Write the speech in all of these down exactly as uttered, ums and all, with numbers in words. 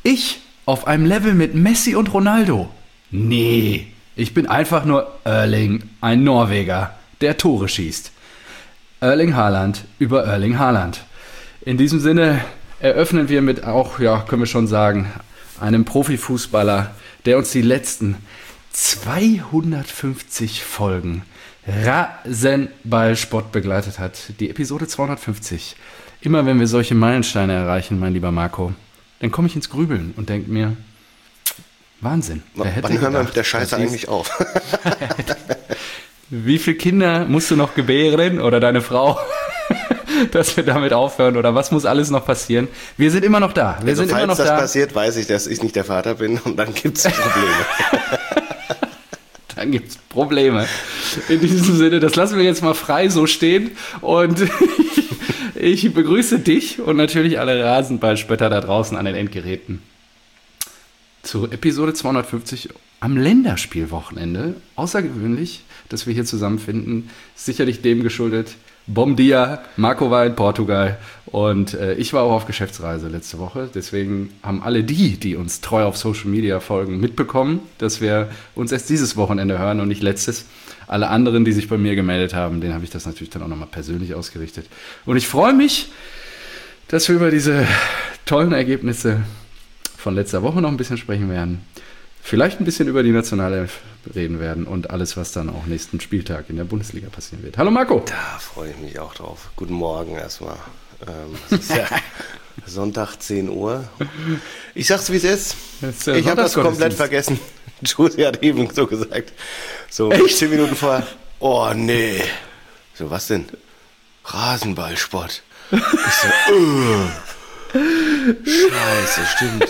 Ich auf einem Level mit Messi und Ronaldo? Nee, ich bin einfach nur Erling, ein Norweger, der Tore schießt. Erling Haaland über Erling Haaland. In diesem Sinne eröffnen wir mit auch, ja, können wir schon sagen, einem Profifußballer, der uns die letzten zweihundertfünfzig Folgen Rasenballsport begleitet hat. Die Episode zweihundertfünfzig. Immer wenn wir solche Meilensteine erreichen, mein lieber Marco, dann komme ich ins Grübeln und denke mir, Wahnsinn. Wer hätte Wann hören wir mit der Scheiße eigentlich auf? Wie viele Kinder musst du noch gebären oder deine Frau, dass wir damit aufhören? Oder was muss alles noch passieren? Wir sind immer noch da. Wir also sind falls immer noch das da. passiert, weiß ich, dass ich nicht der Vater bin und dann gibt es Probleme. Dann gibt es Probleme. In diesem Sinne, das lassen wir jetzt mal frei so stehen. Und ich begrüße dich und natürlich alle Rasenballspötter da draußen an den Endgeräten zur Episode zweihundertfünfzig am Länderspielwochenende. Außergewöhnlich, dass wir hier zusammenfinden. Sicherlich dem geschuldet. Bom dia, Marco war in Portugal und äh, ich war auch auf Geschäftsreise letzte Woche. Deswegen haben alle die, die uns treu auf Social Media folgen, mitbekommen, dass wir uns erst dieses Wochenende hören und nicht letztes. Alle anderen, die sich bei mir gemeldet haben, denen habe ich das natürlich dann auch nochmal persönlich ausgerichtet. Und ich freue mich, dass wir über diese tollen Ergebnisse von letzter Woche noch ein bisschen sprechen werden. Vielleicht ein bisschen über die Nationalelf reden werden und alles, was dann auch nächsten Spieltag in der Bundesliga passieren wird. Hallo Marco. Da freue ich mich auch drauf. Guten Morgen erstmal. Ähm, es ist ja Sonntag zehn Uhr. Ich sag's, wie es ist. ist ich habe das komplett vergessen. Josi hat eben so gesagt. So Echt? zehn Minuten vorher. Oh nee. So, was denn? Rasenballsport. Ich so, uh. Scheiße, stimmt.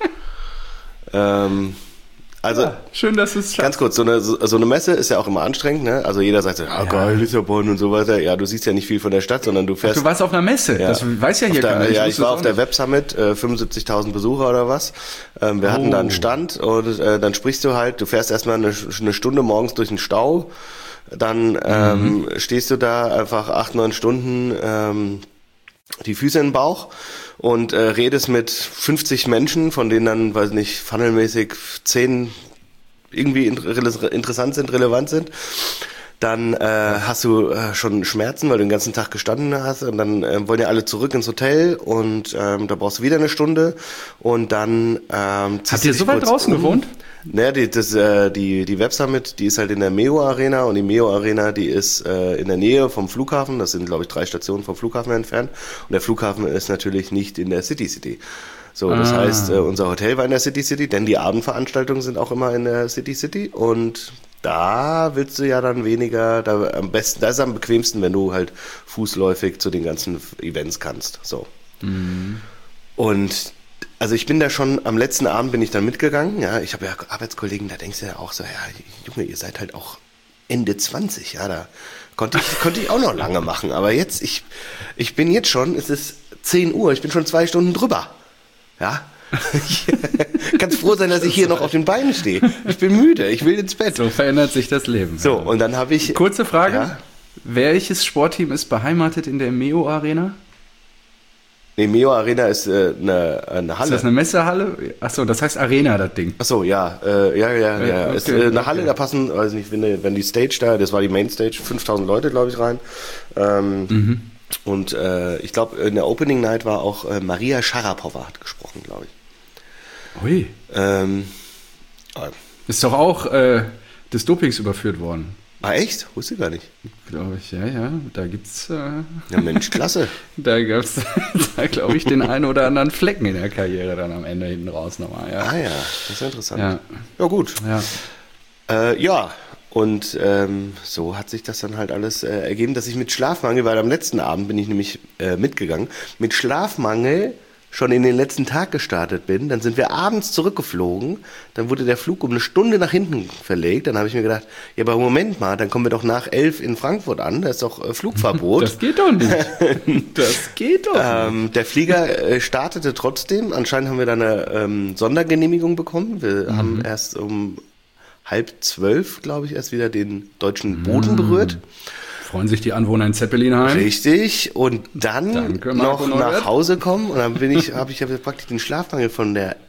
ähm... Also, ja, schön, dass es ganz kurz, so eine, so, so eine Messe ist ja auch immer anstrengend, ne? Also jeder sagt so, ah, ja. geil, Lissabon und so weiter. Ja, du siehst ja nicht viel von der Stadt, sondern du fährst... Ach, du warst auf einer Messe, ja. das weiß ja hier der, keiner. Ich ja, ich war auf der Web Summit, äh, fünfundsiebzigtausend Besucher oder was. Ähm, wir oh. hatten da einen Stand und äh, dann sprichst du halt, du fährst erstmal eine, eine Stunde morgens durch den Stau, dann ähm, mhm. stehst du da einfach acht, neun Stunden ähm, die Füße in den Bauch und äh, redest mit fünfzig Menschen, von denen dann, weiß nicht, funnelmäßig zehn irgendwie interessant sind, relevant sind. Dann äh, hast du äh, schon Schmerzen, weil du den ganzen Tag gestanden hast und dann äh, wollen ja alle zurück ins Hotel und ähm, da brauchst du wieder eine Stunde und dann ähm, Habt ihr so weit draußen um. gewohnt? Naja, die, das, äh, die, die Web Summit, die ist halt in der Meo Arena und die Meo Arena, die ist äh, in der Nähe vom Flughafen, das sind glaube ich drei Stationen vom Flughafen entfernt und der Flughafen ist natürlich nicht in der City City. So, das ah. heißt, äh, unser Hotel war in der City City, denn die Abendveranstaltungen sind auch immer in der City City und da willst du ja dann weniger, da am besten, da ist es am bequemsten, wenn du halt fußläufig zu den ganzen Events kannst. So. Mhm. Und also ich bin da schon, am letzten Abend bin ich dann mitgegangen, ja, ich habe ja Arbeitskollegen, da denkst du ja auch so, ja, Junge, ihr seid halt auch Ende zwanzig, ja, da konnte ich, konnte ich auch noch lange machen, aber jetzt, ich, ich bin jetzt schon, es ist zehn Uhr, ich bin schon zwei Stunden drüber. Ja, ich kann froh sein, dass ich hier noch auf den Beinen stehe. Ich bin müde, ich will ins Bett. So verändert sich das Leben. So, und dann habe ich... Kurze Frage, ja? Welches Sportteam ist beheimatet in der Meo Arena? Nee, Meo Arena ist äh, eine, eine Halle. Ist das eine Messehalle? Achso, das heißt Arena, das Ding. Achso, ja, äh, ja, ja, ja. ja. Okay, ist äh, eine okay. Halle, da passen, weiß nicht, wenn, wenn die Stage da, das war die Main Stage, fünftausend Leute, glaube ich, rein. Ähm, mhm. Und äh, ich glaube, in der Opening Night war auch äh, Maria Sharapova hat gesprochen, glaube ich. Ui. Ähm, äh, ist doch auch äh, des Dopings überführt worden. Ah, echt? Wusste ich gar nicht. Glaube ich, ja, ja. Da gibt's... Äh, ja, Mensch, klasse. Da gab's da, glaube ich, den einen oder anderen Flecken in der Karriere dann am Ende hinten raus nochmal. Ja. Ah ja, das ist interessant. Ja, ja gut. Ja. Äh, ja. Und ähm, so hat sich das dann halt alles äh, ergeben, dass ich mit Schlafmangel, weil am letzten Abend bin ich nämlich äh, mitgegangen, mit Schlafmangel schon in den letzten Tag gestartet bin. Dann sind wir abends zurückgeflogen, dann wurde der Flug um eine Stunde nach hinten verlegt. Dann habe ich mir gedacht, ja, aber Moment mal, dann kommen wir doch nach elf in Frankfurt an, da ist doch äh, Flugverbot. Das geht doch nicht. Das geht doch ähm, nicht. Der Flieger äh, startete trotzdem, anscheinend haben wir da eine ähm, Sondergenehmigung bekommen. Wir mhm. haben erst um halb zwölf, glaube ich, erst wieder den deutschen Boden berührt. Freuen sich die Anwohner in Zeppelinheim. Richtig. Und dann Danke, noch nach Hause kommen. Und dann bin ich, habe ich ja praktisch den Schlafmangel von der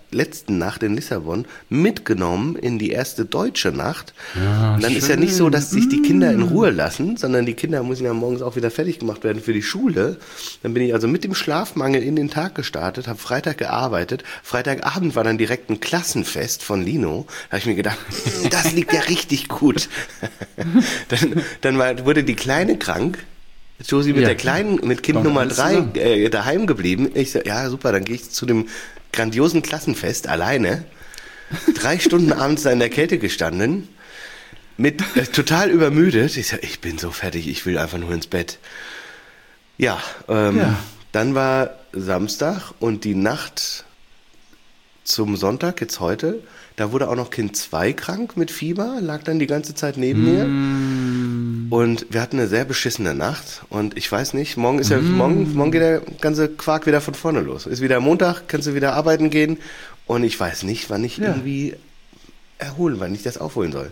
letzten Nacht in Lissabon mitgenommen in die erste deutsche Nacht. Ja, und dann schön. ist ja nicht so, dass sich die Kinder in Ruhe lassen, sondern die Kinder müssen ja morgens auch wieder fertig gemacht werden für die Schule. Dann bin ich also mit dem Schlafmangel in den Tag gestartet, habe Freitag gearbeitet. Freitagabend war dann direkt ein Klassenfest von Lino. Da habe ich mir gedacht, das liegt ja richtig gut. dann dann war, wurde die Kleine krank. Josie mit Ja. der Kleinen, mit Kind Kommt Nummer alles drei zusammen. äh, daheim geblieben. Ich so, ja super, dann gehe ich zu dem grandiosen Klassenfest alleine. Drei Stunden abends da in der Kälte gestanden, mit äh, total übermüdet. Ich so, ich bin so fertig, ich will einfach nur ins Bett. Ja, ähm, Ja. dann war Samstag und die Nacht zum Sonntag, jetzt heute, da wurde auch noch Kind zwei krank mit Fieber, lag dann die ganze Zeit neben mir. Und wir hatten eine sehr beschissene Nacht und ich weiß nicht, morgen ist ja, morgen, morgen geht der ganze Quark wieder von vorne los. Ist wieder Montag, kannst du wieder arbeiten gehen und ich weiß nicht, wann ich Ja. irgendwie erholen, wann ich das aufholen soll.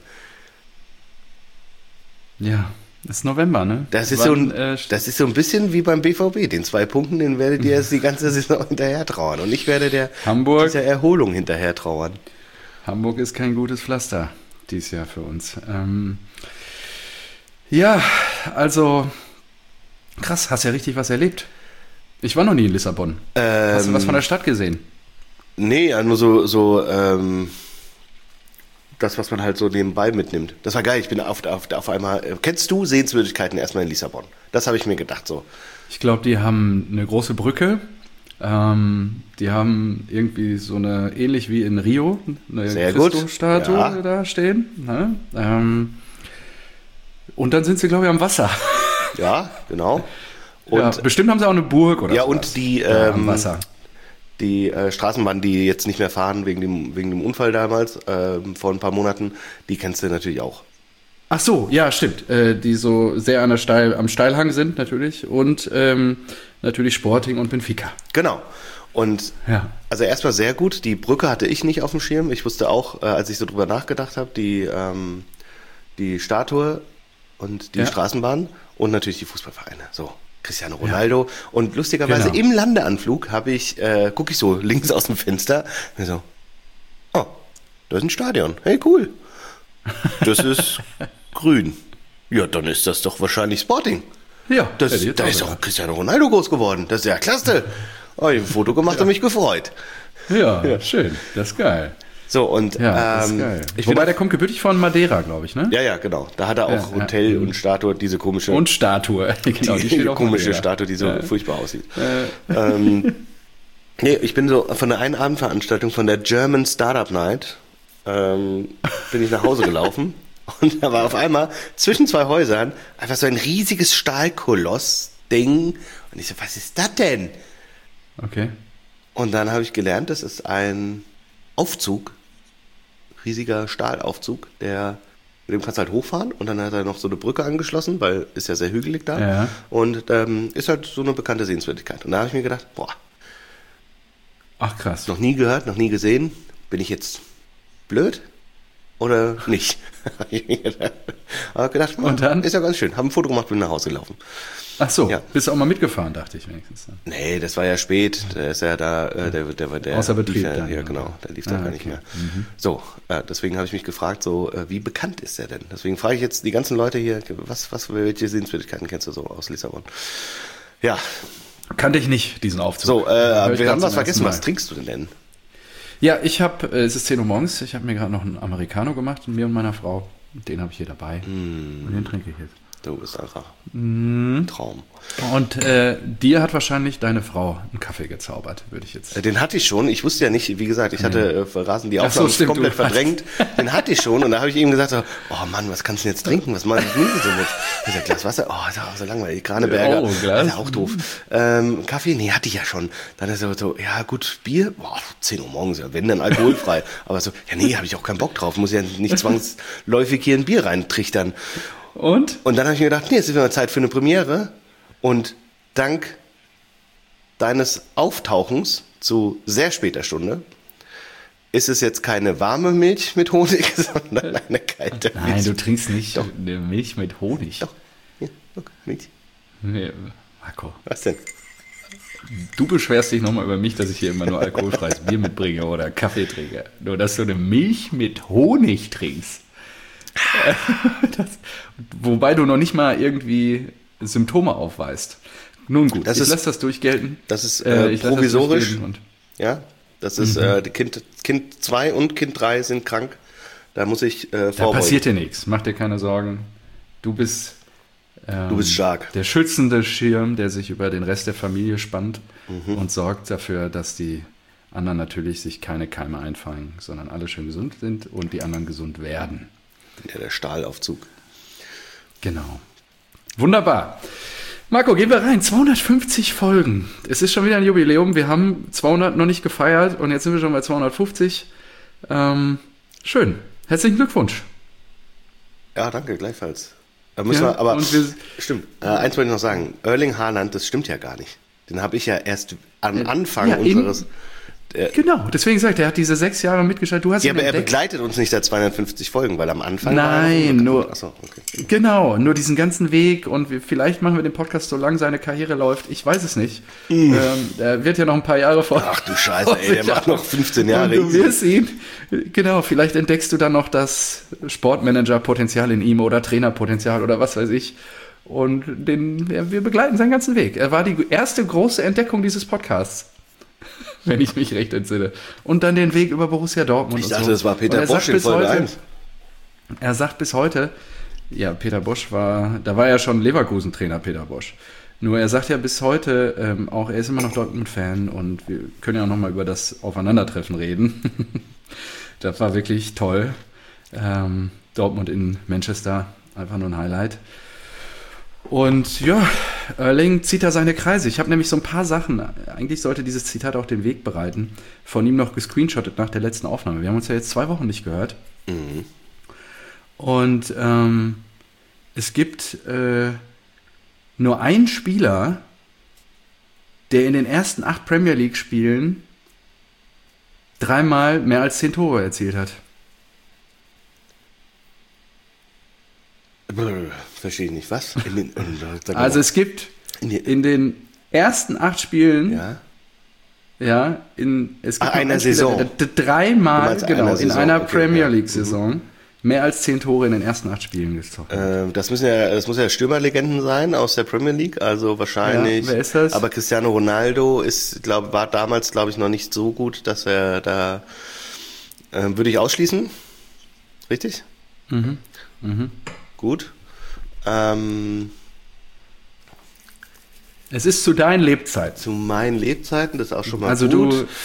Ja, ist November, ne? Das ist, so Wann, ein, äh, das ist so ein bisschen wie beim B V B. Den zwei Punkten, den werdet ihr jetzt die ganze Saison hinterher trauern. Und ich werde der Hamburg. dieser Erholung hinterher trauern. Hamburg ist kein gutes Pflaster dieses Jahr für uns. Ähm, ja, also krass, hast ja richtig was erlebt. Ich war noch nie in Lissabon. Hast du was von der Stadt gesehen? Nee, ja, nur so, so ähm, das, was man halt so nebenbei mitnimmt. Das war geil. Ich bin auf, auf, auf einmal. Äh, kennst du Sehenswürdigkeiten erstmal in Lissabon? Das habe ich mir gedacht so. Ich glaube, die haben eine große Brücke. Ähm, die haben irgendwie so eine, ähnlich wie in Rio, eine Sehr gut. Christo-Statue Ja. da stehen. Ne? Ähm, und dann sind sie, glaube ich, am Wasser. Ja, genau. Und ja, bestimmt haben sie auch eine Burg oder ja, sowas. und die, Ja, am ähm, Wasser. die äh, Straßenbahn, die jetzt nicht mehr fahren wegen dem, wegen dem Unfall damals, ähm, vor ein paar Monaten, die kennst du natürlich auch. Ach so, ja, stimmt. Äh, die so sehr an der Steil, am Steilhang sind natürlich. Und ähm, natürlich Sporting und Benfica. Genau. Und Ja. also erstmal sehr gut. Die Brücke hatte ich nicht auf dem Schirm. Ich wusste auch, äh, als ich so drüber nachgedacht habe, die, ähm, die Statue und die Ja. Straßenbahn und natürlich die Fußballvereine. So, Cristiano Ronaldo. Und lustigerweise Genau. im Landeanflug habe ich, äh, gucke ich so links aus dem Fenster und so, oh, da ist ein Stadion. Hey, cool. Das ist grün. Ja, dann ist das doch wahrscheinlich Sporting. Ja, Das, hätte ich jetzt da auch ist gesagt. doch Cristiano Ronaldo groß geworden. Das ist ja klasse. Oh, ich habe ein Foto gemacht und mich gefreut. Ja, Ja. schön. Das ist geil. So, und Ja, das ähm, ist geil. ich bin Wobei, auf, der kommt gebürtig von Madeira, glaube ich, ne? ja, ja, genau. Da hat er auch Ja, ja. Hotel Mhm. und Statue, diese komische, Und Statue. Genau, die, steht auf komische Madeira. Statue, die so Ja. furchtbar aussieht. Äh, ähm, nee, ich bin so von der einen Abendveranstaltung von der German Startup Night ähm, bin ich nach Hause gelaufen und da war auf einmal zwischen zwei Häusern einfach so ein riesiges Stahlkoloss-Ding und ich so, was ist das denn? okay. Und dann habe ich gelernt, das ist ein Aufzug, riesiger Stahlaufzug, der mit dem kannst du halt hochfahren und dann hat er noch so eine Brücke angeschlossen, weil ist ja sehr hügelig da. Ja. Und ähm, ist halt so eine bekannte Sehenswürdigkeit. Und da habe ich mir gedacht, boah, Ach, krass. noch nie gehört, noch nie gesehen. Bin ich jetzt blöd oder nicht? Hab ich mir gedacht. Aber gedacht, Und dann? ist ja ganz schön. Habe ein Foto gemacht, bin nach Hause gelaufen. Ach so, Ja. bist du auch mal mitgefahren, dachte ich wenigstens. Nee, das war ja spät. Der ist ja da, äh, der, der, der, der Außer Betrieb lief ja, dann, ja, oder? genau, der lief da Ah, gar nicht okay. mehr. So, äh, deswegen habe ich mich gefragt, so, äh, wie bekannt ist der denn? Deswegen frage ich jetzt die ganzen Leute hier, was, was, welche Sehenswürdigkeiten kennst du so aus Lissabon? Ja, Kannte ich nicht, diesen Aufzug. so, Hör äh, ich wir grad haben zum was vergessen. ersten Was Mal. trinkst du denn? Ja, ich habe, äh, es ist zehn Uhr morgens, ich habe mir gerade noch einen Americano gemacht, mir und meiner Frau. Den habe ich hier dabei. Mm. Und den trinke ich jetzt. Du bist einfach Mhm. ein Traum. Und äh, dir hat wahrscheinlich deine Frau einen Kaffee gezaubert, würde ich jetzt. Äh, Den hatte ich schon. Ich wusste ja nicht, wie gesagt, ich hatte äh, für Rasen die Ach so, Aufnahme stimmt, komplett du hast- verdrängt. Den hatte ich schon und da habe ich ihm gesagt, so, oh Mann, was kannst du denn jetzt trinken? Was mache ich denn so mit? Ich sag, Glas Wasser? Oh, ist auch so langweilig. Kraneberger. Oh, Glas. Alter, auch doof. Ähm, Kaffee? Nee, hatte ich ja schon. Dann ist er so, ja gut, Bier? Boah, zehn Uhr morgens, ja, wenn dann alkoholfrei. Aber so, ja nee, habe ich auch keinen Bock drauf. Muss ja nicht zwangsläufig hier ein Bier reintrichtern. Und? Und dann habe ich mir gedacht, nee, jetzt ist wieder Zeit für eine Premiere. Und dank deines Auftauchens zu sehr später Stunde ist es jetzt keine warme Milch mit Honig, sondern eine kalte Nein, Milch. du trinkst nicht Doch. eine Milch mit Honig. Doch, hier, guck, Milch. Nee, Marco. Was denn? Du beschwerst dich nochmal über mich, dass ich hier immer nur alkoholfreies Bier mitbringe oder Kaffee trinke. Nur, dass du eine Milch mit Honig trinkst. Das, wobei du noch nicht mal irgendwie Symptome aufweist. Nun gut, das ich ist, lasse das durchgelten. Das ist äh, ich provisorisch. Das und ja, das ist, mhm. äh, Kind, Kind zwei und Kind drei sind krank. Da muss ich äh, vorbeugen. Da passiert dir nichts, mach dir keine Sorgen. Du bist... Ähm, du bist stark. Der schützende Schirm, der sich über den Rest der Familie spannt mhm. und sorgt dafür, dass die anderen natürlich sich keine Keime einfangen, sondern alle schön gesund sind und die anderen gesund werden. Ja, der Stahlaufzug. Genau. Wunderbar. Marco, gehen wir rein. zweihundertfünfzig Folgen. Es ist schon wieder ein Jubiläum. Wir haben zweihundert noch nicht gefeiert und jetzt sind wir schon bei zweihundertfünfzig. Ähm, schön. Herzlichen Glückwunsch. Ja, danke, gleichfalls. Da müssen Ja, wir, aber und wir, stimmt. Äh, eins wollte ich noch sagen. Erling Haaland, das stimmt ja gar nicht. Den habe ich ja erst am Anfang ja, unseres... In, äh, genau, deswegen sagt er, er hat diese sechs Jahre mitgeschaltet. Du hast ja, ihn aber entdeckt. er begleitet uns nicht seit zweihundertfünfzig Folgen, weil am Anfang... Nein, war nur... Achso, okay. Genau, nur diesen ganzen Weg und wir, vielleicht machen wir den Podcast, solange seine Karriere läuft. Ich weiß es nicht. Mm. Ähm, er wird ja noch ein paar Jahre vor. Ach du Scheiße, ey, der macht noch fünfzehn Jahre. Und du wirst ihn, genau, vielleicht entdeckst du dann noch das Sportmanager-Potenzial in ihm oder Trainerpotenzial oder was weiß ich. Und den, wir begleiten seinen ganzen Weg. Er war die erste große Entdeckung dieses Podcasts, wenn ich mich recht entsinne. Und dann den Weg über Borussia Dortmund. Ich und dachte, so. das war Peter Bosch in bis Folge heute, eins. Er sagt bis heute, ja, Peter Bosch war, da war ja schon Leverkusen-Trainer, Peter Bosch. Nur er sagt ja bis heute ähm, auch, er ist immer noch Dortmund-Fan und wir können ja auch nochmal über das Aufeinandertreffen reden. Das war wirklich toll. Ähm, Dortmund in Manchester, einfach nur ein Highlight. Und ja, Erling zieht da seine Kreise. Ich habe nämlich so ein paar Sachen, eigentlich sollte dieses Zitat auch den Weg bereiten, von ihm noch gescreenshottet nach der letzten Aufnahme. Wir haben uns ja jetzt zwei Wochen nicht gehört. Mhm. Und ähm, es gibt äh, nur einen Spieler, der in den ersten acht Premier League-Spielen dreimal mehr als zehn Tore erzielt hat. Verstehe ich nicht. Was? In den, also es gibt in den ersten acht Spielen, ja, ja in es gibt Ach, einer Spieler, Saison. der, der dreimal genau einer in Saison. einer Okay, Premier ja. League-Saison mehr als zehn Tore in den ersten acht Spielen gezogen. Äh, das müssen ja, das muss ja Stürmerlegenden sein aus der Premier League, also wahrscheinlich. Ja, wer ist das? Aber Cristiano Ronaldo ist, glaube, war damals, glaube ich, noch nicht so gut, dass er da äh, würde ich ausschließen. Richtig? Mhm. Mhm. Gut. Ähm, es ist zu deinen Lebzeiten. zu meinen Lebzeiten, das ist auch schon mal also gut. du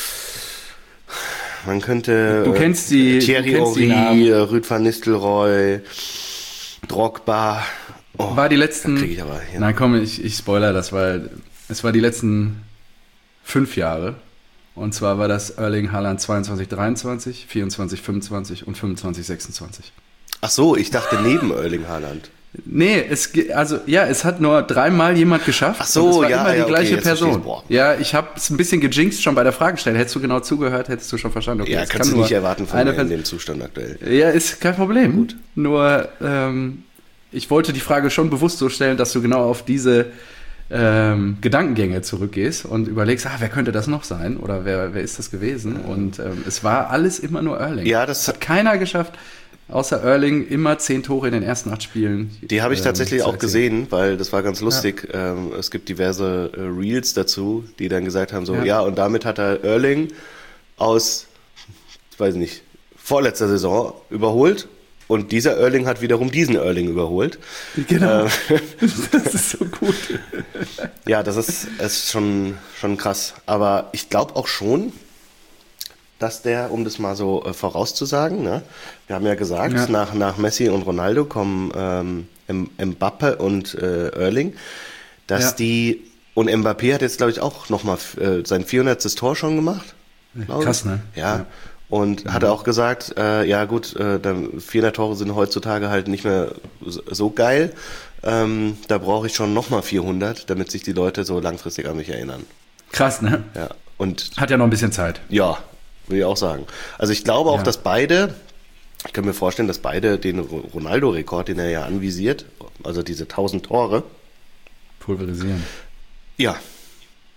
Man könnte Du kennst die äh, Thierry du kennst die Henry, Rüd van Nistelrooy, Drogba. Oh, war die letzten. da krieg ich aber hin. Nein, komm, ich, ich spoiler das, weil es war die letzten fünf Jahre. Und zwar war das Erling Haaland zweiundzwanzig dreiundzwanzig, vierundzwanzig fünfundzwanzig und fünfundzwanzig sechsundzwanzig. Ach so, ich dachte neben Erling Haaland. Nee, es ge- also ja, es hat nur dreimal jemand geschafft. Ach so, und es war ja, immer die ja, okay, gleiche jetzt verstehe Person. ich's. Boah. Ja, ich habe es ein bisschen gejinxt schon bei der Fragestellung. Hättest du genau zugehört, hättest du schon verstanden. Okay, Ja, es kannst kann du nur nicht erwarten von eine mir in Person- dem Zustand aktuell. Ja, ist kein Problem. Gut. Nur ähm, ich wollte die Frage schon bewusst so stellen, dass du genau auf diese ähm, Gedankengänge zurückgehst und überlegst, ah, wer könnte das noch sein oder wer, wer ist das gewesen? Und ähm, es war alles immer nur Erling. Ja, das hat keiner geschafft, außer Erling, immer zehn Tore in den ersten acht Spielen. Die habe ich ähm, tatsächlich zu auch erzielen. gesehen, weil das war ganz lustig. Ja. Ähm, es gibt diverse äh, Reels dazu, die dann gesagt haben, so, ja. ja, und damit hat er Erling aus, ich weiß nicht, vorletzter Saison überholt. Und dieser Erling hat wiederum diesen Erling überholt. Genau. Ähm, das ist so gut. Ja, das ist, ist schon, schon krass. Aber ich glaube auch schon, dass der, um das mal so äh, vorauszusagen, ne, wir haben ja gesagt, Ja. Nach, nach Messi und Ronaldo kommen ähm, M- Mbappe und äh, Erling, dass Ja. die, und Mbappé hat jetzt, glaube ich, auch nochmal äh, sein vierhundertstes Tor schon gemacht. glaub ich. Krass, ne? Ja. Ja. Und Mhm. hat auch gesagt, äh, ja gut, äh, dann vierhundert Tore sind heutzutage halt nicht mehr so, so geil. Ähm, da brauche ich schon nochmal vierhundert, damit sich die Leute so langfristig an mich erinnern. Krass, ne? Ja. Und Hat ja noch ein bisschen Zeit. ja, würde ich auch sagen. Also ich glaube auch, Ja. dass beide, ich kann mir vorstellen, dass beide den Ronaldo-Rekord, den er ja anvisiert, also diese tausend Tore, Pulverisieren. ja,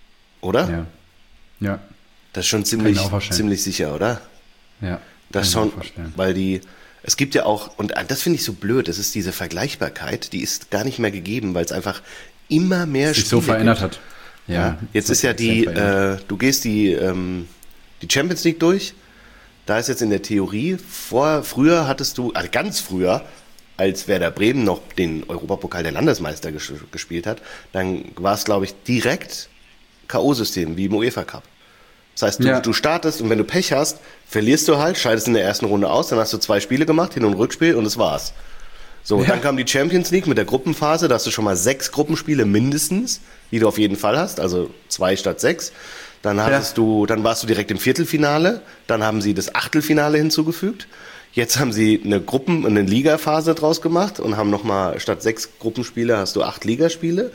oder? Ja. Ja. Das ist schon Kann ziemlich, ich mir auch vorstellen. ziemlich sicher, oder? Ja. Das kann ich mir schon, auch vorstellen. weil die, es gibt ja auch, und das finde ich so blöd, das ist diese Vergleichbarkeit, die ist gar nicht mehr gegeben, weil es einfach immer mehr Sich so Spiele verändert gibt. hat. Ja. Ja, jetzt das ist ja hat sich die, extrem verändert. äh, du gehst die, ähm, die Champions League durch. Da ist jetzt in der Theorie, vor, früher hattest du, also ganz früher, als Werder Bremen noch den Europapokal der Landesmeister ges- gespielt hat, dann war es, glaube ich, direkt K O-System, wie im UEFA Cup. Das heißt, du, Ja. du startest und wenn du Pech hast, verlierst du halt, scheidest in der ersten Runde aus, dann hast du zwei Spiele gemacht, Hin- und Rückspiel und das war's. So, Ja. dann kam die Champions League mit der Gruppenphase, da hast du schon mal sechs Gruppenspiele mindestens, die du auf jeden Fall hast, also zwei statt sechs. Dann hattest du, dann warst du direkt im Viertelfinale, dann haben sie das Achtelfinale hinzugefügt. Jetzt haben sie eine Gruppen- und eine Ligaphase draus gemacht und haben nochmal statt sechs Gruppenspiele hast du acht Ligaspiele.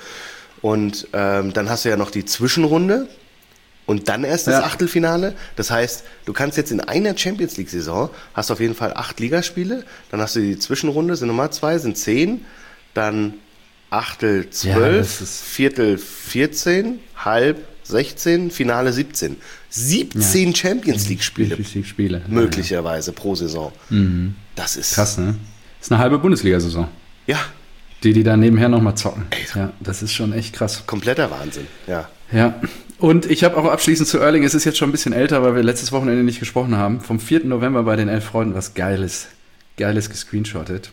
Und ähm, dann hast du ja noch die Zwischenrunde und dann erst das Ja. Achtelfinale. Das heißt, du kannst jetzt in einer Champions League-Saison, hast auf jeden Fall acht Ligaspiele, dann hast du die Zwischenrunde, sind nochmal zwei, sind zehn, dann Achtel Ja, zwölf, das ist- Viertel vierzehn, Halb sechzehn, Finale siebzehn. siebzehn Champions League-Spiele Champions League Spiele. möglicherweise pro Saison. Das ist Krass, ne? Das ist eine halbe Bundesliga-Saison. ja Die, die da nebenher nochmal zocken. Ja, das ist schon echt krass. kompletter Wahnsinn. Ja. Ja, und ich habe auch abschließend zu Erling, es ist jetzt schon ein bisschen älter, weil wir letztes Wochenende nicht gesprochen haben, vom vierten November bei den Elf Freunden was Geiles, Geiles gescreenshottet.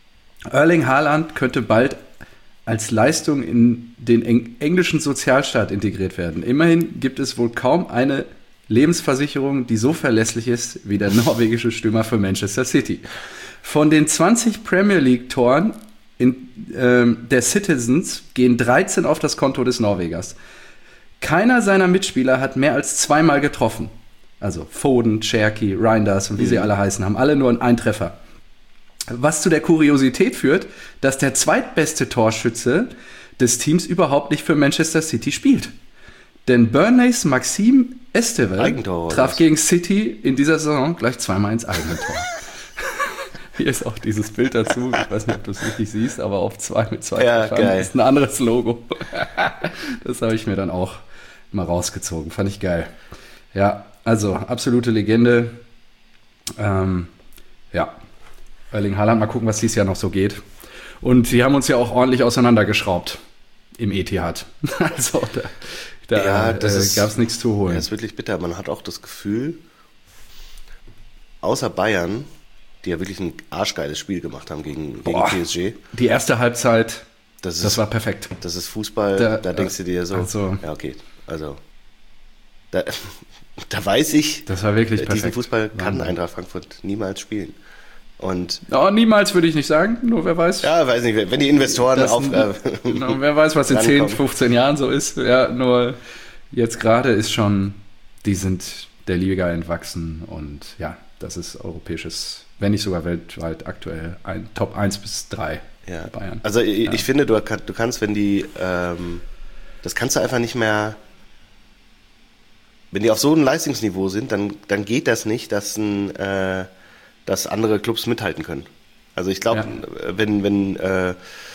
Erling Haaland könnte bald als Leistung in den eng englischen Sozialstaat integriert werden. Immerhin gibt es wohl kaum eine Lebensversicherung, die so verlässlich ist wie der norwegische Stürmer für Manchester City. Von den zwanzig Premier League-Toren in, ähm, der Citizens gehen dreizehn auf das Konto des Norwegers. Keiner seiner Mitspieler hat mehr als zweimal getroffen. Also Foden, Cherky, Reinders und wie sie alle heißen, haben alle nur einen Treffer. Was zu der Kuriosität führt, dass der zweitbeste Torschütze des Teams überhaupt nicht für Manchester City spielt. Denn Burnleys Maxime Estevel Eigentor, oder traf was? gegen City in dieser Saison gleich zweimal ins eigene Tor. Hier ist auch dieses Bild dazu. Ich weiß nicht, ob du es richtig siehst, aber auf zwei mit zwei Ja, Treffern geil. ist ein anderes Logo. Das habe ich mir dann auch mal rausgezogen. Fand ich geil. Ja, also absolute Legende. Ähm, ja, Erling Haaland, mal gucken, was dieses Jahr noch so geht. Und sie haben uns ja auch ordentlich auseinandergeschraubt im Etihad. Also da, da Ja, das äh, ist- gab es nichts zu holen. Ja, ist wirklich bitter. Man hat auch das Gefühl, außer Bayern, die ja wirklich ein arschgeiles Spiel gemacht haben gegen, gegen Boah. P S G, Die erste Halbzeit, das ist, das war perfekt. das ist Fußball, Da- da, denkst du dir so, also- ja okay, also da, da weiß ich, Das war wirklich diesen perfekt. Fußball kann Wahnsinn. Eintracht Frankfurt niemals spielen. Und Oh, niemals würde ich nicht sagen, nur wer weiß. ja, weiß nicht, wenn die Investoren Das- auf äh, Genau, wer weiß, was in zehn, rankommen. fünfzehn Jahren so ist. Ja, nur jetzt gerade ist schon, die sind der Liga entwachsen und ja, das ist europäisches, wenn nicht sogar weltweit aktuell ein Top eins bis drei Ja. Bayern. Also ich, Ja. ich finde, du, kann- du kannst, wenn die, ähm, das kannst du einfach nicht mehr, wenn die auf so einem Leistungsniveau sind, dann, dann geht das nicht, dass, ein, äh, dass andere Clubs mithalten können. Also ich glaube, Ja. wenn, wenn, äh,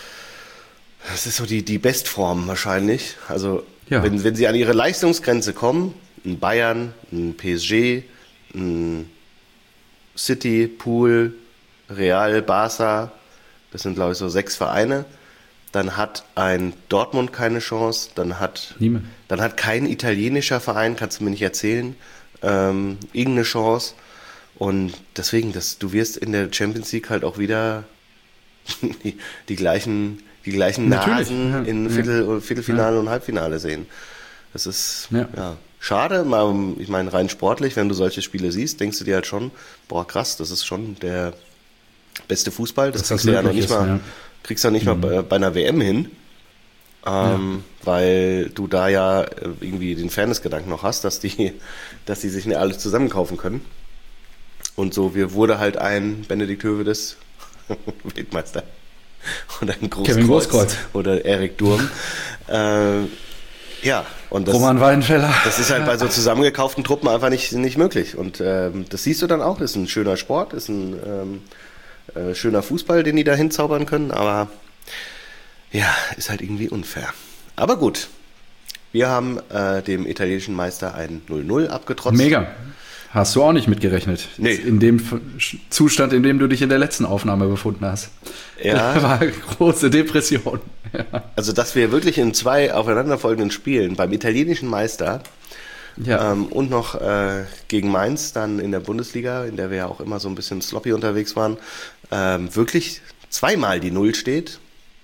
das ist so die, die Bestform wahrscheinlich. Also Ja. wenn, wenn sie an ihre Leistungsgrenze kommen, ein Bayern, ein P S G, ein City, Pool, Real, Barca, das sind glaube ich so sechs Vereine, dann hat ein Dortmund keine Chance, dann hat, Niemand. dann hat kein italienischer Verein, kannst du mir nicht erzählen, ähm, irgendeine Chance. Und deswegen, das, du wirst in der Champions League halt auch wieder die, die gleichen, die gleichen Natürlich, Nasen ja, in ja. Viertel, Viertelfinale und Halbfinale sehen. Das ist Ja. ja. schade, mal, ich meine rein sportlich, wenn du solche Spiele siehst, denkst du dir halt schon, boah krass, das ist schon der beste Fußball, das Dass kriegst das du ja noch möglich nicht ist, mal, ja. kriegst du ja nicht mal bei, bei einer W M hin, ähm, weil du da ja äh, irgendwie den Fairness-Gedanken noch hast, dass die, dass die sich nicht alles zusammen kaufen können. Und so wir wurde halt ein Benedikt Hövedes Weltmeister oder ein Großkreuz, Kevin Großkreuz. oder Erik Durm. äh, ja, und das, Roman Weidenfeller. das ist halt bei so zusammengekauften Truppen einfach nicht, nicht möglich. Und ähm, das siehst du dann auch, ist ein schöner Sport, ist ein ähm, äh, schöner Fußball, den die da hinzaubern können, aber ja, ist halt irgendwie unfair. Aber gut, Wir haben äh, dem italienischen Meister ein null null abgetrotzt. Mega. Hast du auch nicht mitgerechnet. Nee. In dem Zustand, in dem du dich in der letzten Aufnahme befunden hast. Ja. Das war große Depression. Ja. Also, dass wir wirklich in zwei aufeinanderfolgenden Spielen beim italienischen Meister Ja. ähm, und noch äh, gegen Mainz dann in der Bundesliga, in der wir ja auch immer so ein bisschen sloppy unterwegs waren, ähm, wirklich zweimal die Null steht.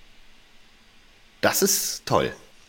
Das ist toll.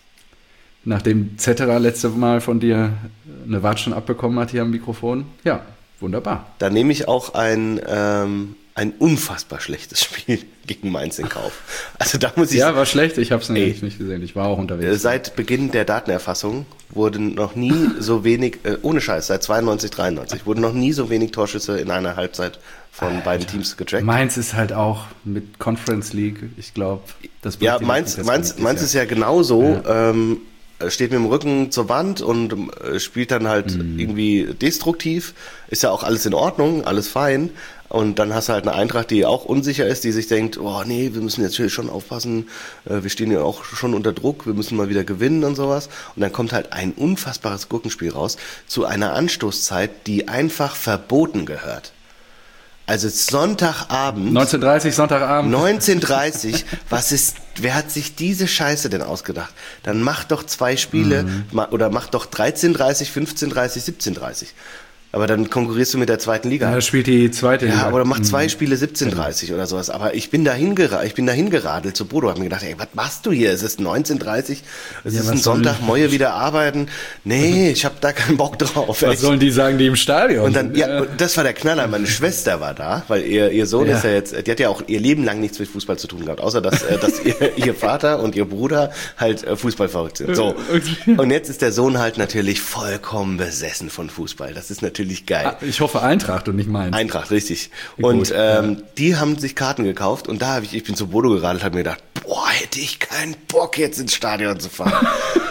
Nachdem Zetterer letzte Mal von dir eine Watschen abbekommen hat hier am Mikrofon. Ja, wunderbar. Da nehme ich auch ein, ähm, ein unfassbar schlechtes Spiel gegen Mainz in Kauf. Also da muss ich Ja, war schlecht. Ich habe es Ey. nämlich nicht gesehen. Ich war auch Äh, unterwegs. Seit Beginn der Datenerfassung wurden noch nie so wenig, äh, ohne Scheiß, seit zweiundneunzig, dreiundneunzig, wurden noch nie so wenig Torschüsse in einer Halbzeit von Alter. beiden Teams getrackt. Mainz ist halt auch mit Conference League, ich glaube, das Ja, bringt die Mainz, Richtung Mainz, jetzt Mainz nicht ist ja genauso, ähm, steht mit dem Rücken zur Wand und äh, spielt dann halt Mhm. irgendwie destruktiv. Ist ja auch alles in Ordnung, alles fein. Und dann hast du halt eine Eintracht, die auch unsicher ist, die sich denkt, oh nee, wir müssen jetzt schon aufpassen, äh, wir stehen ja auch schon unter Druck, wir müssen mal wieder gewinnen und sowas. Und dann kommt halt ein unfassbares Gurkenspiel raus zu einer Anstoßzeit, die einfach verboten gehört. Also Sonntagabend, neunzehn Uhr dreißig, Sonntagabend. neunzehn Uhr dreißig, was ist, wer hat sich diese Scheiße denn ausgedacht? Dann mach doch zwei Spiele, ma- oder mach doch dreizehn Uhr dreißig, fünfzehn Uhr dreißig, siebzehn Uhr dreißig. Aber dann konkurrierst du mit der zweiten Liga. Ja, da spielt die zweite Ja, Liga. oder mach zwei Spiele siebzehn Uhr dreißig oder sowas. Aber ich bin dahin geradelt, ich bin dahin geradelt zu Bodo, hab mir gedacht, ey, was machst du hier? Es ist neunzehn Uhr dreißig, es Ja, ist was ein soll- Sonntag, Moje wieder arbeiten. Nee, ich hab da keinen Bock drauf. Was echt. sollen die sagen, die im Stadion Und dann, sind? ja, und das war der Knaller. Meine Schwester war da, weil ihr, ihr Sohn Ja. ist ja jetzt, die hat ja auch ihr Leben lang nichts mit Fußball zu tun gehabt, außer dass, äh, dass ihr, ihr Vater und ihr Bruder halt äh, Fußball verrückt sind. So. Okay. Und jetzt ist der Sohn halt natürlich vollkommen besessen von Fußball. Das ist natürlich geil. Ich hoffe Eintracht und nicht Mainz. Eintracht, richtig. Gut, Und ähm, die haben sich Karten gekauft und da habe ich, ich bin zu Bodo geradelt, habe mir gedacht, boah, hätte ich keinen Bock jetzt ins Stadion zu fahren.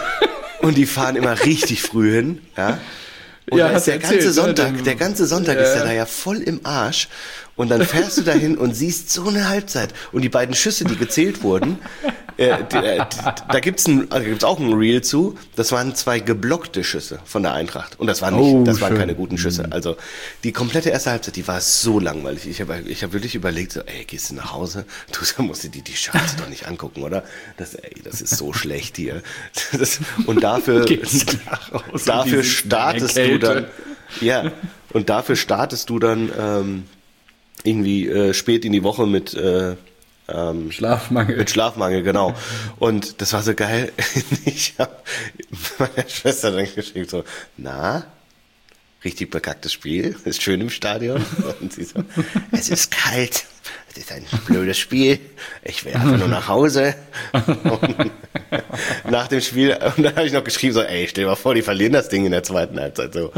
Und die fahren immer richtig früh hin, ja. Und Ja, da ist hast der erzählt, ganze ne, Sonntag, dem- der ganze Sonntag Ja. ist er da ja voll im Arsch. Und dann fährst du dahin und siehst so eine Halbzeit. Und die beiden Schüsse, die gezählt wurden, äh, die, äh, die, da gibt's ein, also gibt's auch ein Reel zu. Das waren zwei geblockte Schüsse von der Eintracht. Und das waren nicht, Oh, das waren schön. keine guten Schüsse. Also die komplette erste Halbzeit, die war so langweilig. Ich habe, ich habe wirklich überlegt, so, ey, gehst du nach Hause? Du musst dir die, die Scheiße doch nicht angucken, oder? Das, ey, das ist so schlecht hier. Das, und dafür, Gehst nach Hause und dafür die sind startest in du der dann, Kälte. ja, und dafür startest du dann ähm, irgendwie äh, spät in die Woche mit äh, ähm, Schlafmangel. mit Schlafmangel, genau. Und das war so geil. Ich habe meiner Schwester dann geschrieben so, na, richtig bekacktes Spiel, ist schön im Stadion. Und sie so, es ist kalt, es ist ein blödes Spiel, ich will einfach nur nach Hause. Und nach dem Spiel, und dann habe ich noch geschrieben so, ey, stell dir mal vor, die verlieren das Ding in der zweiten Halbzeit so.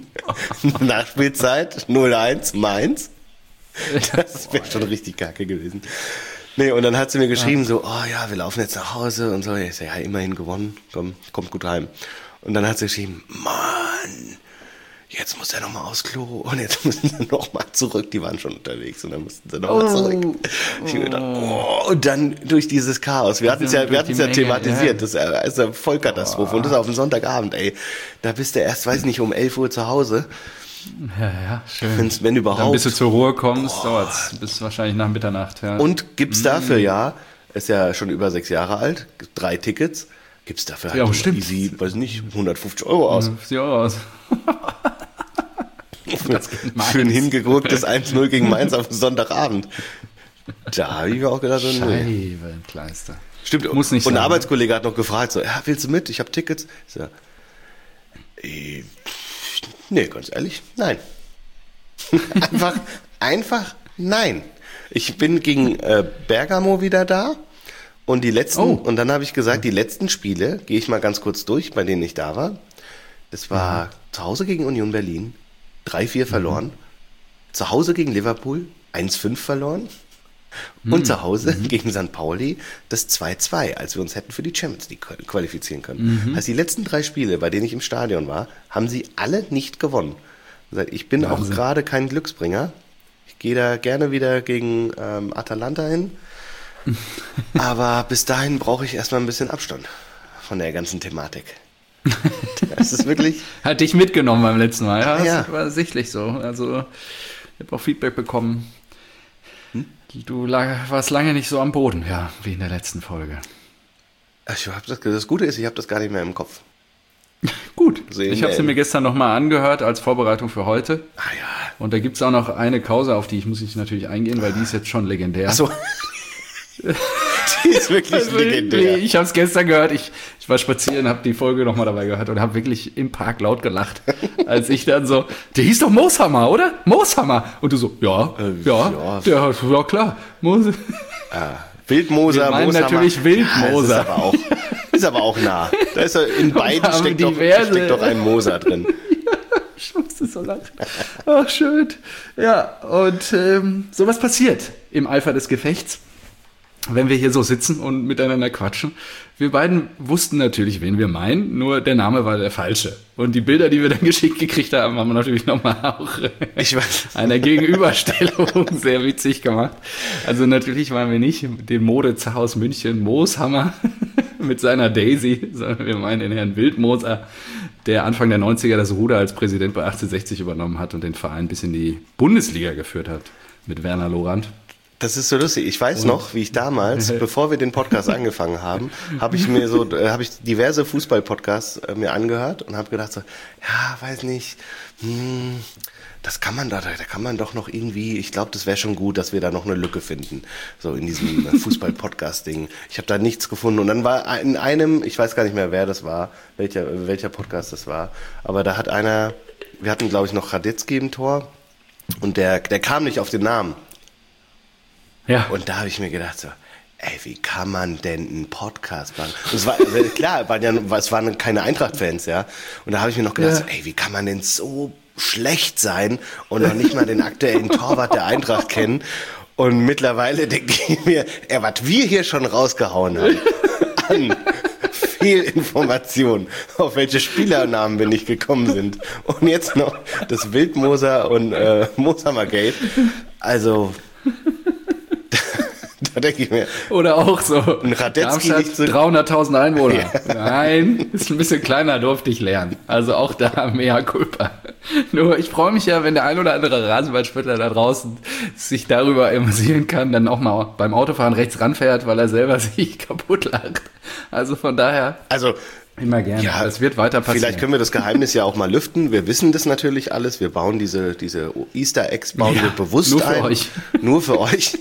Nachspielzeit null eins Mainz. Das wäre schon richtig kacke gewesen. Nee, und dann hat sie mir geschrieben so, oh ja, wir laufen jetzt nach Hause und so. Ich so, ja, immerhin gewonnen, komm, kommt gut heim. Und dann hat sie geschrieben, Mann, jetzt muss er nochmal aufs Klo und jetzt müssen sie nochmal zurück. Die waren schon unterwegs und dann mussten sie nochmal Oh. zurück. Ich hab gedacht, oh, und dann durch dieses Chaos. Wir hatten es ja, wir Durch hatten es die ja Menge, thematisiert. ja. Das ist eine Vollkatastrophe. Und das auf dem Sonntagabend, ey. Da bist du erst, weiß nicht, um elf Uhr zu Hause. Ja, ja, schön. Wenn's, wenn überhaupt. Dann bis du zur Ruhe kommst, dauert's bis wahrscheinlich nach Mitternacht. Ja. Und gibt's dafür ja, ist ja schon über sechs Jahre alt, gibt drei Tickets, gibt's dafür halt Ja, nur stimmt. easy, weiß nicht, hundertfünfzig Euro aus. Sieht auch aus. Für, für ein hingegurktes eins null gegen Mainz auf dem Sonntagabend. Da habe ich mir auch gedacht, so, nee. Scheibe, Kleister. Stimmt, Muss nicht und ein sein. Arbeitskollege hat noch gefragt, so, ja, willst du mit? Ich habe Tickets. Ich so, äh, nee, ganz ehrlich, nein. einfach, einfach nein. Ich bin gegen äh, Bergamo wieder da und die letzten, Oh. und dann habe ich gesagt, die letzten Spiele, gehe ich mal ganz kurz durch, bei denen ich da war. Das war Mhm. zu Hause gegen Union Berlin, drei vier verloren. Zu Hause gegen Liverpool, eins fünf verloren. Und zu Hause gegen Sankt Pauli das zwei zwei, als wir uns hätten für die Champions League qualifizieren können. Also die letzten drei Spiele, bei denen ich im Stadion war, haben sie alle nicht gewonnen. Ich bin auch Wahnsinn. gerade kein Glücksbringer. Ich gehe da gerne wieder gegen ähm, Atalanta hin. Aber bis dahin brauche ich erstmal ein bisschen Abstand von der ganzen Thematik. Das ist wirklich... Hat dich mitgenommen beim letzten Mal. Ja, Ah, ja. das war sichtlich so. Also, ich habe auch Feedback bekommen. Hm? Du lag, warst lange nicht so am Boden, ja, wie in der letzten Folge. Ich hab das, das Gute ist, ich habe das gar nicht mehr im Kopf. Gut, So ich habe sie mir gestern nochmal angehört als Vorbereitung für heute. Ah ja. Und da gibt es auch noch eine Kause, auf die ich muss ich natürlich eingehen, weil die ist jetzt schon legendär. Ach so. Die ist wirklich Also, legendär. Ich habe es gestern gehört, ich, ich war spazieren, habe die Folge nochmal dabei gehört und habe wirklich im Park laut gelacht, als ich dann so, der hieß doch Mooshammer, oder? Mooshammer. Und du so, ja, Äh, ja, ja. Der, ja klar. Moos Ah, Wildmoser, Wir meinen Mooshammer. natürlich Wildmoser. Ja, das ist aber auch, ist aber auch nah. Da ist er, in beiden haben steckt doch, diverse- steckt doch ein Moser drin. Ich musste so lachen. Ach, schön. Ja, und ähm, sowas passiert im Eifer des Gefechts, wenn wir hier so sitzen und miteinander quatschen. Wir beiden wussten natürlich, wen wir meinen, nur der Name war der falsche. Und die Bilder, die wir dann geschickt gekriegt haben, haben wir natürlich nochmal auch Ich weiß. einer Gegenüberstellung sehr witzig gemacht. Also natürlich waren wir nicht den Modezar aus München, Mooshammer, mit seiner Daisy, sondern wir meinen den Herrn Wildmoser, der Anfang der neunziger das Ruder als Präsident bei achtzehnhundertsechzig übernommen hat und den Verein bis in die Bundesliga geführt hat mit Werner Lorand. Das ist so lustig. Ich weiß noch, wie ich damals, bevor wir den Podcast angefangen haben, habe ich mir so, äh, habe ich diverse Fußball-Podcasts äh, mir angehört und habe gedacht so, ja, weiß nicht, hm, das kann man da, da kann man doch noch irgendwie, ich glaube, das wäre schon gut, dass wir da noch eine Lücke finden, so in diesem äh, Fußball-Podcast-Ding. Ich habe da nichts gefunden und dann war in einem, ich weiß gar nicht mehr, wer das war, welcher, welcher Podcast das war, aber da hat einer, wir hatten, glaube ich, noch Radetzky im Tor und der, der kam nicht auf den Namen. Ja. Und da habe ich mir gedacht so, ey, wie kann man denn einen Podcast machen? Und es war, also klar, waren ja, es waren keine Eintracht-Fans, ja. Und da habe ich mir noch gedacht, Ja. so, ey, wie kann man denn so schlecht sein und noch nicht mal den aktuellen Torwart der Eintracht kennen? Und mittlerweile denke ich mir, ey, was wir hier schon rausgehauen haben an viel Information, auf welche Spielernamen wir nicht gekommen sind. Und jetzt noch das Wildmoser und äh, Mooshammer-Gate. Also... Da denke ich mir. Oder auch so. Ein Radetzky Darmstadt, nicht so- dreihunderttausend Einwohner. Nein, ist ein bisschen kleiner, durfte ich lernen. Also auch da mea culpa. Nur ich freue mich ja, wenn der ein oder andere Rasenballspieler da draußen sich darüber amüsieren kann, dann auch mal beim Autofahren rechts ranfährt, weil er selber sich kaputt lacht. Also von daher Also, immer gerne. ja, das wird weiter passieren. vielleicht können wir das Geheimnis ja auch mal lüften. Wir wissen das natürlich alles. Wir bauen diese, diese Easter Eggs bauen Ja, wir bewusst nur für ein. euch. Nur für euch.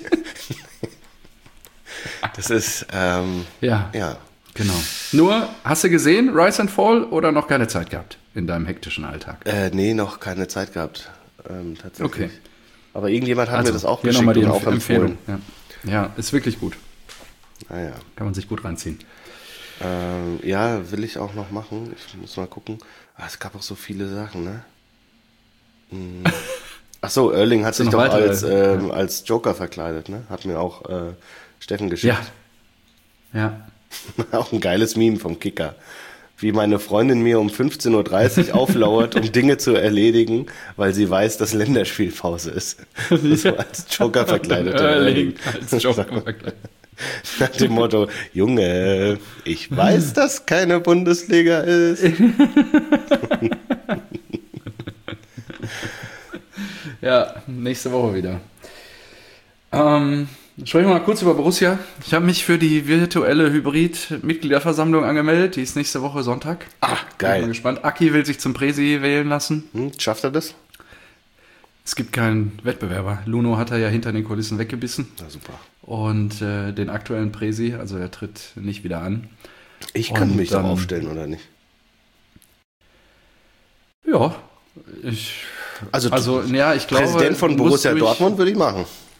Das ist, ähm, Ja, ja. genau. Nur, hast du gesehen, Rise and Fall oder noch keine Zeit gehabt in deinem hektischen Alltag? Äh, nee, noch keine Zeit gehabt. Ähm, tatsächlich. Okay. Aber irgendjemand hat mir das auch hier geschickt nochmal die und Empf auch empfohlen. Empfehlung. Ja. ja, ist wirklich gut. Naja. Kann man sich gut reinziehen. Ähm, ja, will ich auch noch machen. Ich muss mal gucken. Ah, es gab auch so viele Sachen, ne? Hm. Ach so, Erling hat Hast du sich noch doch weitere? als, ähm, als Joker verkleidet, ne? Hat mir auch äh, Steffen geschickt. Ja. Ja. Auch ein geiles Meme vom Kicker. Wie meine Freundin mir um fünfzehn Uhr dreißig auflauert, um Dinge zu erledigen, weil sie weiß, dass Länderspielpause ist. Das war als Joker verkleidet. Erling als Joker verkleidet. Nach dem Motto, Junge, ich weiß, dass keine Bundesliga ist. Ja, nächste Woche wieder. Ähm, sprechen wir mal kurz über Borussia. Ich habe mich für die virtuelle Hybrid-Mitgliederversammlung angemeldet. Die ist nächste Woche Sonntag. Ah, geil. Bin mal gespannt. Aki will sich zum Präsi wählen lassen. Hm, schafft er das? Es gibt keinen Wettbewerber. Luno hat er ja hinter den Kulissen weggebissen. Na super. Und äh, den aktuellen Präsi, also er tritt nicht wieder an. Ich kann Und mich doch dann- aufstellen, oder nicht? Ja, ich... Also, Also, ja, ich glaube... Präsident von du musst Borussia durch- Dortmund würde ich machen.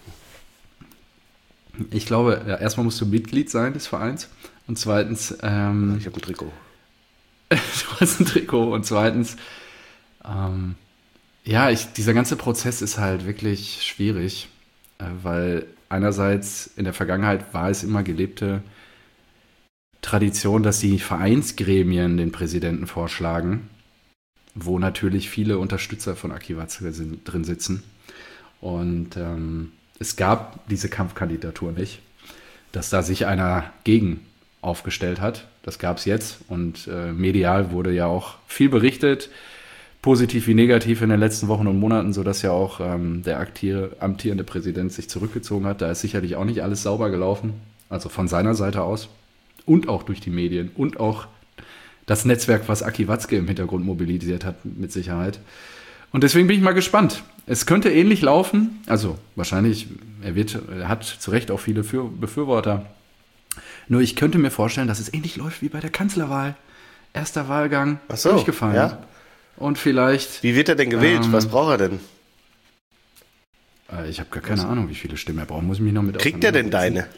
Ich glaube, ja, erstmal musst du Mitglied sein des Vereins. Und zweitens... Ähm, Ich habe ein Trikot. du hast ein Trikot. Und zweitens... Ähm, ja, ich, dieser ganze Prozess ist halt wirklich schwierig. Äh, weil einerseits in der Vergangenheit war es immer gelebte Tradition, dass die Vereinsgremien den Präsidenten vorschlagen, wo natürlich viele Unterstützer von Aki Watzke sind- drin sitzen. Und ähm, es gab diese Kampfkandidatur nicht, dass da sich einer gegen aufgestellt hat. Das gab es jetzt und äh, medial wurde ja auch viel berichtet, positiv wie negativ in den letzten Wochen und Monaten, sodass ja auch ähm, der aktiere, amtierende Präsident sich zurückgezogen hat. Da ist sicherlich auch nicht alles sauber gelaufen, also von seiner Seite aus und auch durch die Medien und auch das Netzwerk, was Aki Watzke im Hintergrund mobilisiert hat, mit Sicherheit. Und deswegen bin ich mal gespannt. Es könnte ähnlich laufen, also wahrscheinlich, er, wird, er hat zu Recht auch viele Für, Befürworter. Nur ich könnte mir vorstellen, dass es ähnlich läuft wie bei der Kanzlerwahl. Erster Wahlgang, Ach so, durchgefallen. Ja. Und vielleicht... Wie wird er denn gewählt? Ähm, Was braucht er denn? Äh, ich habe gar keine Was? Ahnung, wie viele Stimmen er braucht. Muss ich mich noch mit Kriegt er denn deine?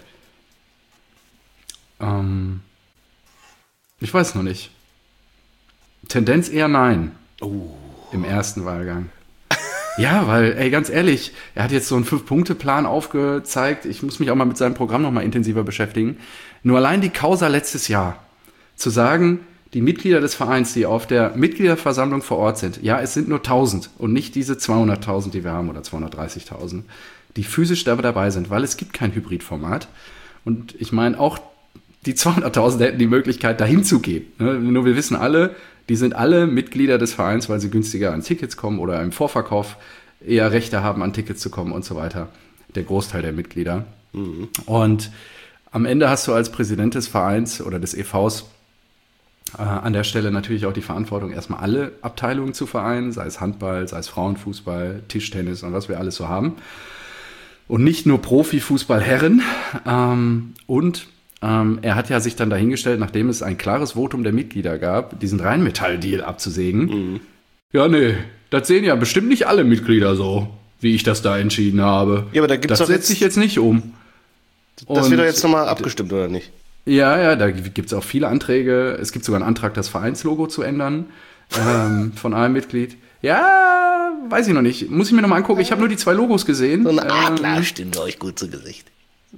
Ähm, ich weiß noch nicht. Tendenz eher nein. Oh. Im ersten Wahlgang. Ja, weil, ey, ganz ehrlich, er hat jetzt so einen Fünf-Punkte-Plan aufgezeigt. Ich muss mich auch mal mit seinem Programm noch mal intensiver beschäftigen. Nur allein die Causa letztes Jahr. Zu sagen, die Mitglieder des Vereins, die auf der Mitgliederversammlung vor Ort sind, ja, es sind nur tausend und nicht diese zweihunderttausend, die wir haben, oder zweihundertdreißigtausend, die physisch dabei sind, weil es gibt kein Hybridformat. Und ich meine, auch die zweihunderttausend hätten die Möglichkeit, dahin zu gehen. Ne? Nur wir wissen alle, die sind alle Mitglieder des Vereins, weil sie günstiger an Tickets kommen oder im Vorverkauf eher Rechte haben, an Tickets zu kommen und so weiter. Der Großteil der Mitglieder. Mhm. Und am Ende hast du als Präsident des Vereins oder des E Vs äh, an der Stelle natürlich auch die Verantwortung, erstmal alle Abteilungen zu vereinen, sei es Handball, sei es Frauenfußball, Tischtennis und was wir alles so haben. Und nicht nur Profifußball-Herren. Ähm, und Ähm, er hat ja sich dann dahingestellt, nachdem es ein klares Votum der Mitglieder gab, diesen Rheinmetall-Deal abzusägen. Mhm. Ja, nee, das sehen ja bestimmt nicht alle Mitglieder so, wie ich das da entschieden habe. Ja, aber da gibt's das setze ich jetzt nicht um. Das Und wird doch jetzt nochmal abgestimmt, oder nicht? Ja, ja, da gibt es auch viele Anträge. Es gibt sogar einen Antrag, das Vereinslogo zu ändern ähm, von einem Mitglied. Ja, weiß ich noch nicht. Muss ich mir nochmal angucken. Ich habe nur die zwei Logos gesehen. So ein Adler ähm, stimmt euch gut zu Gesicht.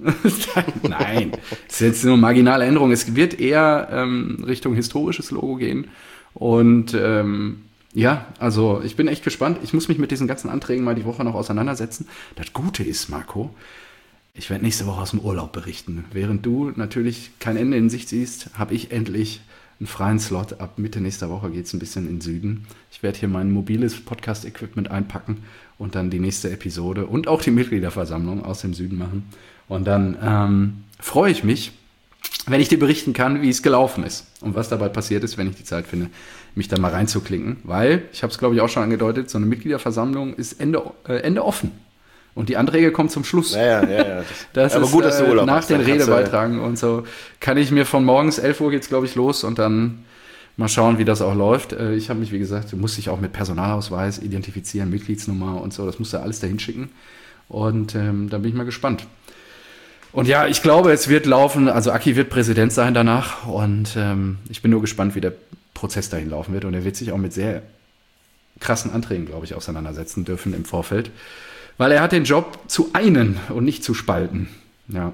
Nein, das ist jetzt nur eine marginale Änderung. Es wird eher ähm, Richtung historisches Logo gehen. Und ähm, ja, also ich bin echt gespannt. Ich muss mich mit diesen ganzen Anträgen mal die Woche noch auseinandersetzen. Das Gute ist, Marco, ich werde nächste Woche aus dem Urlaub berichten. Während du natürlich kein Ende in Sicht siehst, habe ich endlich einen freien Slot. Ab Mitte nächster Woche geht es ein bisschen in den Süden. Ich werde hier mein mobiles Podcast-Equipment einpacken und dann die nächste Episode und auch die Mitgliederversammlung aus dem Süden machen. Und dann ähm, freue ich mich, wenn ich dir berichten kann, wie es gelaufen ist und was dabei passiert ist, wenn ich die Zeit finde, mich da mal reinzuklinken. Weil, ich habe es glaube ich auch schon angedeutet, so eine Mitgliederversammlung ist Ende, äh, Ende offen. Und die Anträge kommen zum Schluss. Ja, ja, ja. ja. Das aber ist gut, dass du Urlaub äh, nach hast, den kannst du- Redebeitragen und so. Kann ich mir von morgens elf Uhr geht's glaube ich los und dann mal schauen, wie das auch läuft. Äh, Ich habe mich, wie gesagt, musste ich auch mit Personalausweis identifizieren, Mitgliedsnummer und so. Das musste alles dahin schicken. Und ähm, da bin ich mal gespannt. Und ja, ich glaube, es wird laufen, also Aki wird Präsident sein danach und ähm, ich bin nur gespannt, wie der Prozess dahin laufen wird und er wird sich auch mit sehr krassen Anträgen, glaube ich, auseinandersetzen dürfen im Vorfeld, weil er hat den Job zu einen und nicht zu spalten. Ja,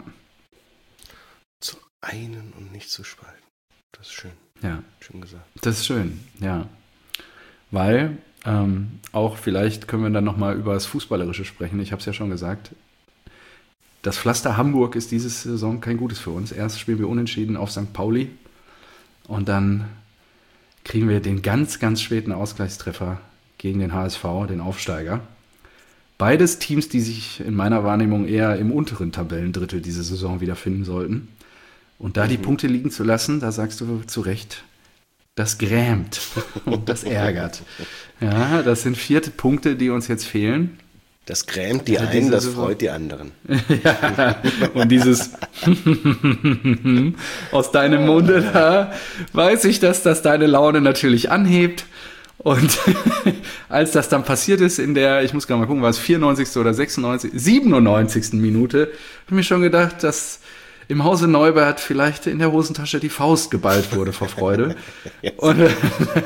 Zu einen und nicht zu spalten. Das ist schön. ja, Schön gesagt. das ist schön, ja, weil ähm, auch vielleicht können wir dann nochmal über das Fußballerische sprechen, ich habe es ja schon gesagt, das Pflaster Hamburg ist diese Saison kein gutes für uns. Erst spielen wir unentschieden auf Sankt Pauli und dann kriegen wir den ganz, ganz späten Ausgleichstreffer gegen den H S V, den Aufsteiger. Beides Teams, die sich in meiner Wahrnehmung eher im unteren Tabellendrittel diese Saison wiederfinden sollten. Und da die Punkte liegen zu lassen, da sagst du zu Recht, das grämt und das ärgert. Ja, das sind vier Punkte, die uns jetzt fehlen. Das grämt die Ja, einen, diese das Saison- freut die anderen. Ja, und dieses aus deinem Munde da, weiß ich, dass das deine Laune natürlich anhebt. Und als das dann passiert ist in der, ich muss gerade mal gucken, war es vierundneunzigste oder sechsundneunzigste, siebenundneunzigste Minute, habe ich mir schon gedacht, dass im Hause Neubert vielleicht in der Hosentasche die Faust geballt wurde vor Freude. Und äh,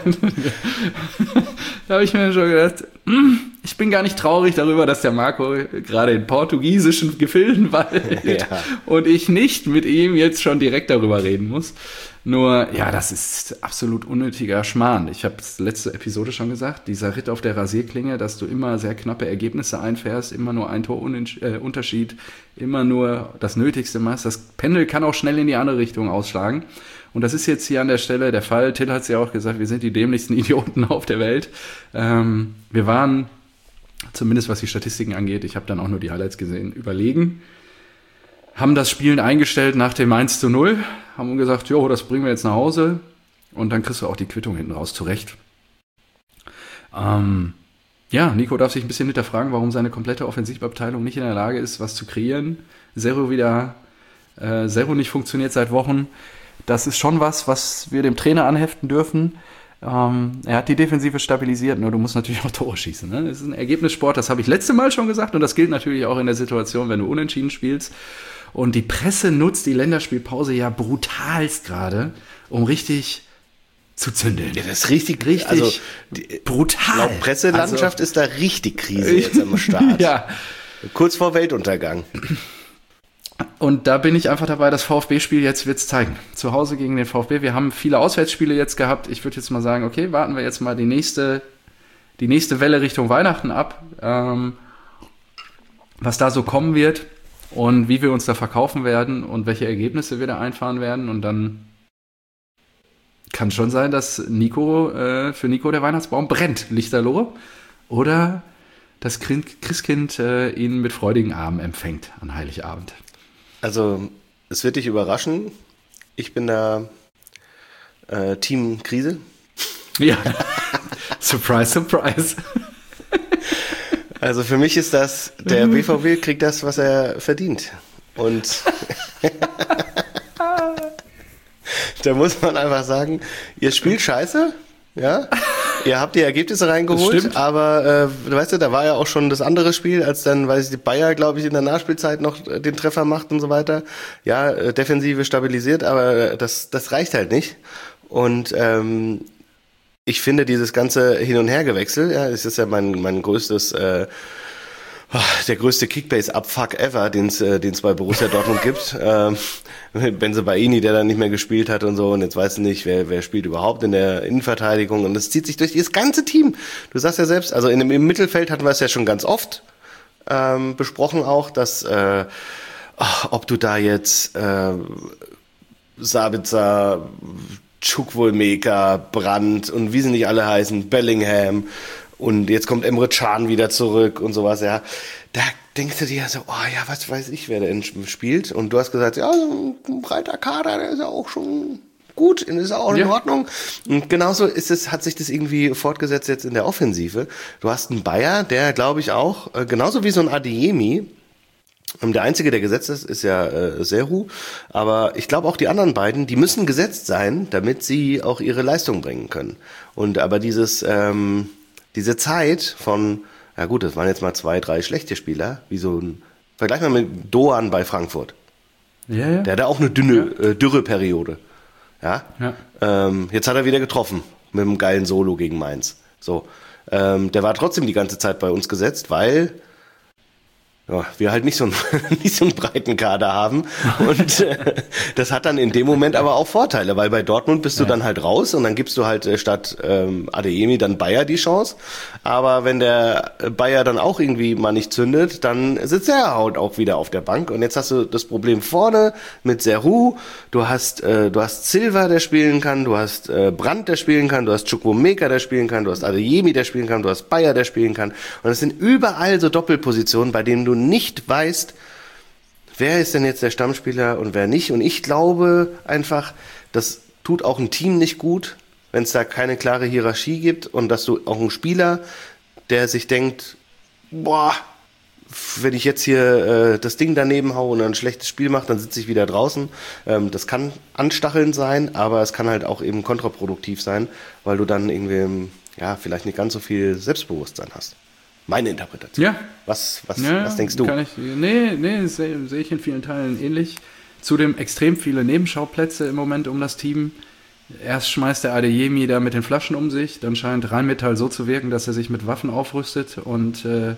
da habe ich mir schon gedacht, hm, ich bin gar nicht traurig darüber, dass der Marco gerade in portugiesischen Gefilden weilt Ja. und ich nicht mit ihm jetzt schon direkt darüber reden muss. Nur, ja, das ist absolut unnötiger Schmarrn. Ich habe es letzte Episode schon gesagt, dieser Ritt auf der Rasierklinge, dass du immer sehr knappe Ergebnisse einfährst, immer nur ein Torunterschied, immer nur das Nötigste machst. Das Pendel kann auch schnell in die andere Richtung ausschlagen. Und das ist jetzt hier an der Stelle der Fall. Till hat es ja auch gesagt, wir sind die dämlichsten Idioten auf der Welt. Ähm, wir waren, zumindest was die Statistiken angeht, ich habe dann auch nur die Highlights gesehen, überlegen. Haben das Spielen eingestellt nach dem eins zu null, haben gesagt, jo, das bringen wir jetzt nach Hause und dann kriegst du auch die Quittung hinten raus, zurecht. Ähm, ja, Nico darf sich ein bisschen hinterfragen, warum seine komplette Offensivabteilung nicht in der Lage ist, was zu kreieren. Zero wieder, äh, Zero nicht funktioniert seit Wochen. Das ist schon was, was wir dem Trainer anheften dürfen. Ähm, er hat die Defensive stabilisiert, nur du musst natürlich auch Tore schießen. Ne? Das ist ein Ergebnissport, das habe ich letzte Mal schon gesagt und das gilt natürlich auch in der Situation, wenn du unentschieden spielst. Und die Presse nutzt die Länderspielpause ja brutalst gerade, um richtig zu zündeln. Ja, das ist richtig, richtig also, die, brutal. Laut Presselandschaft also, ist da richtig Krise jetzt am Start. Ja. Kurz vor Weltuntergang. Und da bin ich einfach dabei, das VfB-Spiel jetzt wird's zeigen. Zu Hause gegen den VfB. Wir haben viele Auswärtsspiele jetzt gehabt. Ich würde jetzt mal sagen, okay, warten wir jetzt mal die nächste, die nächste Welle Richtung Weihnachten ab, ähm, was da so kommen wird und wie wir uns da verkaufen werden und welche Ergebnisse wir da einfahren werden. Und dann kann schon sein, dass Nico, äh, für Nico der Weihnachtsbaum brennt, Lichterloh. Oder das Christkind äh, ihn mit freudigen Armen empfängt an Heiligabend. Also, es wird dich überraschen. Ich bin da äh, Team Krise. Ja, surprise, surprise. Also für mich ist das, der B V B kriegt das, was er verdient. Und da muss man einfach sagen, ihr spielt scheiße, ja. Ihr habt die Ergebnisse reingeholt, aber äh, weißt du, da war ja auch schon das andere Spiel, als dann, weiß ich, die Bayer, glaube ich, in der Nachspielzeit noch den Treffer macht und so weiter. Ja, äh, Defensive stabilisiert, aber das das reicht halt nicht. Und ähm, ich finde dieses ganze Hin- und Hergewechsel, ja, es ist ja mein mein größtes äh, der größte Kickbase-Abfuck ever, den es äh, den's bei Borussia Dortmund gibt. Ähm, Bensebaini, der dann nicht mehr gespielt hat und so, und jetzt weißt du nicht, wer, wer spielt überhaupt in der Innenverteidigung, und das zieht sich durch das ganze Team. Du sagst ja selbst, also in dem, im Mittelfeld hatten wir es ja schon ganz oft ähm, besprochen auch, dass äh, ach, ob du da jetzt äh, Sabitzer, Chukwuemeka, Brandt und wie sie nicht alle heißen, Bellingham, und jetzt kommt Emre Can wieder zurück und sowas, ja. Da denkst du dir so, oh ja, was weiß ich, wer denn spielt. Und du hast gesagt, ja, so ein breiter Kader, der ist ja auch schon gut, ist ja auch in ja. Ordnung. Und genauso ist es, hat sich das irgendwie fortgesetzt jetzt in der Offensive. Du hast einen Bayer, der, glaube ich, auch, genauso wie so ein Adeyemi, der einzige, der gesetzt ist, ist ja äh, Seru. Aber ich glaube auch die anderen beiden, die müssen gesetzt sein, damit sie auch ihre Leistung bringen können. Und aber dieses... Ähm, Diese Zeit von, ja gut, das waren jetzt mal zwei, drei schlechte Spieler, wie so ein, vergleich mal mit Doan bei Frankfurt. Ja, ja. Der hatte auch eine dünne, ja. äh, Dürreperiode. Ja. ja. Ähm, jetzt hat er wieder getroffen mit einem geilen Solo gegen Mainz. So, ähm, der war trotzdem die ganze Zeit bei uns gesetzt, weil ja, wir halt nicht so, einen, nicht so einen breiten Kader haben. Und äh, das hat dann in dem Moment aber auch Vorteile, weil bei Dortmund bist du ja. dann halt raus und dann gibst du halt äh, statt ähm, Adeyemi dann Bayer die Chance. Aber wenn der Bayer dann auch irgendwie mal nicht zündet, dann sitzt er halt auch wieder auf der Bank. Und jetzt hast du das Problem vorne mit Seru, du hast äh, du hast Silva, der spielen kann, du hast äh, Brandt, der spielen kann, du hast Chukwuemeka, der spielen kann, du hast Adeyemi, der spielen kann, du hast Bayer, der spielen kann. Und es sind überall so Doppelpositionen, bei denen du nicht weißt, wer ist denn jetzt der Stammspieler und wer nicht. Und ich glaube einfach, das tut auch ein Team nicht gut, wenn es da keine klare Hierarchie gibt und dass du auch einen Spieler, der sich denkt, boah, wenn ich jetzt hier äh, das Ding daneben hau und ein schlechtes Spiel mache, dann sitze ich wieder draußen. Ähm, das kann anstachelnd sein, aber es kann halt auch eben kontraproduktiv sein, weil du dann irgendwie, ja, vielleicht nicht ganz so viel Selbstbewusstsein hast. Meine Interpretation. Ja. Was, was, ja, was denkst du? Kann ich, nee, nee, sehe seh ich in vielen Teilen ähnlich. Zudem extrem viele Nebenschauplätze im Moment um das Team. Erst schmeißt der Adeyemi da mit den Flaschen um sich, dann scheint Rheinmetall so zu wirken, dass er sich mit Waffen aufrüstet und äh,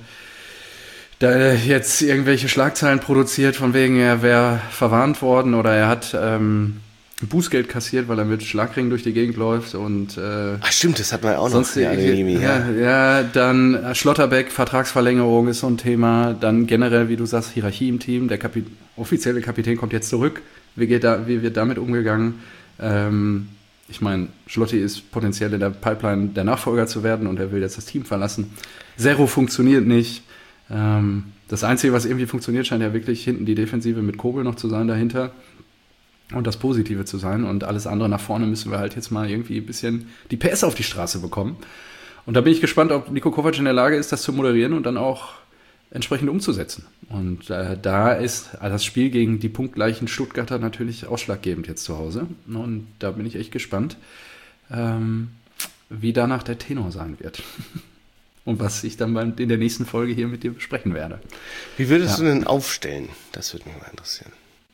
da jetzt irgendwelche Schlagzeilen produziert, von wegen er wäre verwarnt worden oder er hat ähm, Bußgeld kassiert, weil er mit Schlagringen durch die Gegend läuft und äh, Ach stimmt, das hat man ja auch sonst noch. Ja, ja, ja, ja, dann Schlotterbeck, Vertragsverlängerung ist so ein Thema. Dann generell, wie du sagst, Hierarchie im Team. Der Kapi- offizielle Kapitän kommt jetzt zurück. Wie, geht da, wie wird damit umgegangen? Ähm, ich meine, Schlotti ist potenziell in der Pipeline, der Nachfolger zu werden und er will jetzt das Team verlassen. Zero funktioniert nicht. Ähm, das Einzige, was irgendwie funktioniert, scheint ja wirklich hinten die Defensive mit Kobel noch zu sein dahinter. Und das Positive zu sein. Und alles andere nach vorne müssen wir halt jetzt mal irgendwie ein bisschen die P S auf die Straße bekommen. Und da bin ich gespannt, ob Niko Kovac in der Lage ist, das zu moderieren und dann auch entsprechend umzusetzen. Und äh, da ist das Spiel gegen die punktgleichen Stuttgarter natürlich ausschlaggebend jetzt zu Hause. Und da bin ich echt gespannt, ähm, wie danach der Tenor sein wird. Und was ich dann in der nächsten Folge hier mit dir besprechen werde. Wie würdest ja. du denn aufstellen? Das würde mich mal interessieren.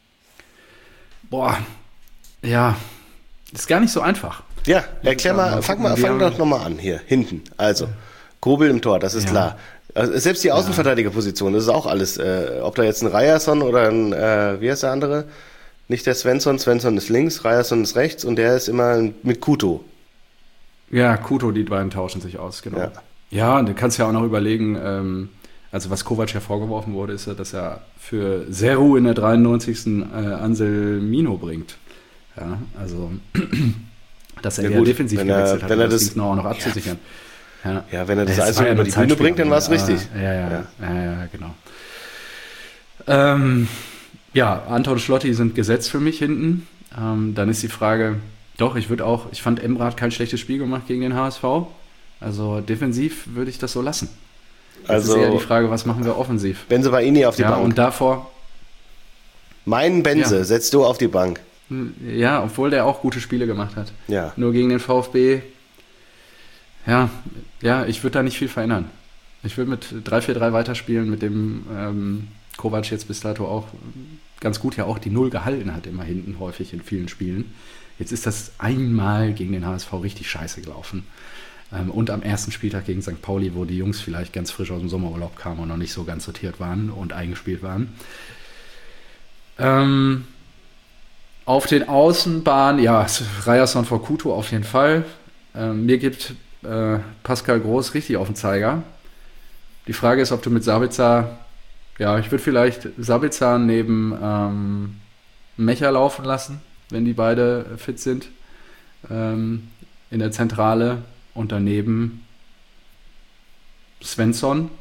Boah, ja, ist gar nicht so einfach. Ja, erklär mal, fang mal, fang doch nochmal an hier, hinten. Also, Kobel im Tor, das ist ja. klar. Also, selbst die Außenverteidigerposition, das ist auch alles, äh, ob da jetzt ein Ryerson oder ein, äh, wie heißt der andere? Nicht der Svensson, Svensson ist links, Ryerson ist rechts und der ist immer mit Kuto. Ja, Kuto, die beiden tauschen sich aus, genau. Ja, ja, du kannst ja auch noch überlegen, ähm, also was Kovac hervorgeworfen wurde, ist ja, dass er für Seru in der dreiundneunzigsten Äh, Anselmino bringt. Ja, also dass er ja, eher defensiv gewechselt hat, wenn er das, das noch, noch abzusichern. Ja. Ja. ja, wenn er das, das also über die Bühne bringt, dann war es richtig. Ja ja, ja, ja, ja, genau. Ähm, ja, Anton Schlotti sind gesetzt für mich hinten. Ähm, dann ist die Frage, doch, ich würde auch, ich fand Emre hat kein schlechtes Spiel gemacht gegen den H S V. Also defensiv würde ich das so lassen. Das also, ist eher die Frage, was machen wir offensiv? Benze Baini auf die ja, Bank. Und davor... Meinen Benze ja. setzt du auf die Bank. Ja, obwohl der auch gute Spiele gemacht hat. Ja. Nur gegen den VfB, ja, ja, ich würde da nicht viel verändern. Ich würde mit drei vier drei weiterspielen, mit dem ähm, Kovac jetzt bis dato auch ganz gut ja auch die Null gehalten hat, immer hinten häufig in vielen Spielen. Jetzt ist das einmal gegen den H S V richtig scheiße gelaufen. Und am ersten Spieltag gegen Sankt Pauli, wo die Jungs vielleicht ganz frisch aus dem Sommerurlaub kamen und noch nicht so ganz sortiert waren und eingespielt waren. Ähm, auf den Außenbahnen, ja, Ryerson vor Kuto auf jeden Fall. Ähm, mir gibt äh, Pascal Groß richtig auf den Zeiger. Die Frage ist, ob du mit Sabitzer, ja, ich würde vielleicht Sabitzer neben ähm, Mecher laufen lassen, wenn die beide fit sind, ähm, in der Zentrale. Und daneben Svensson.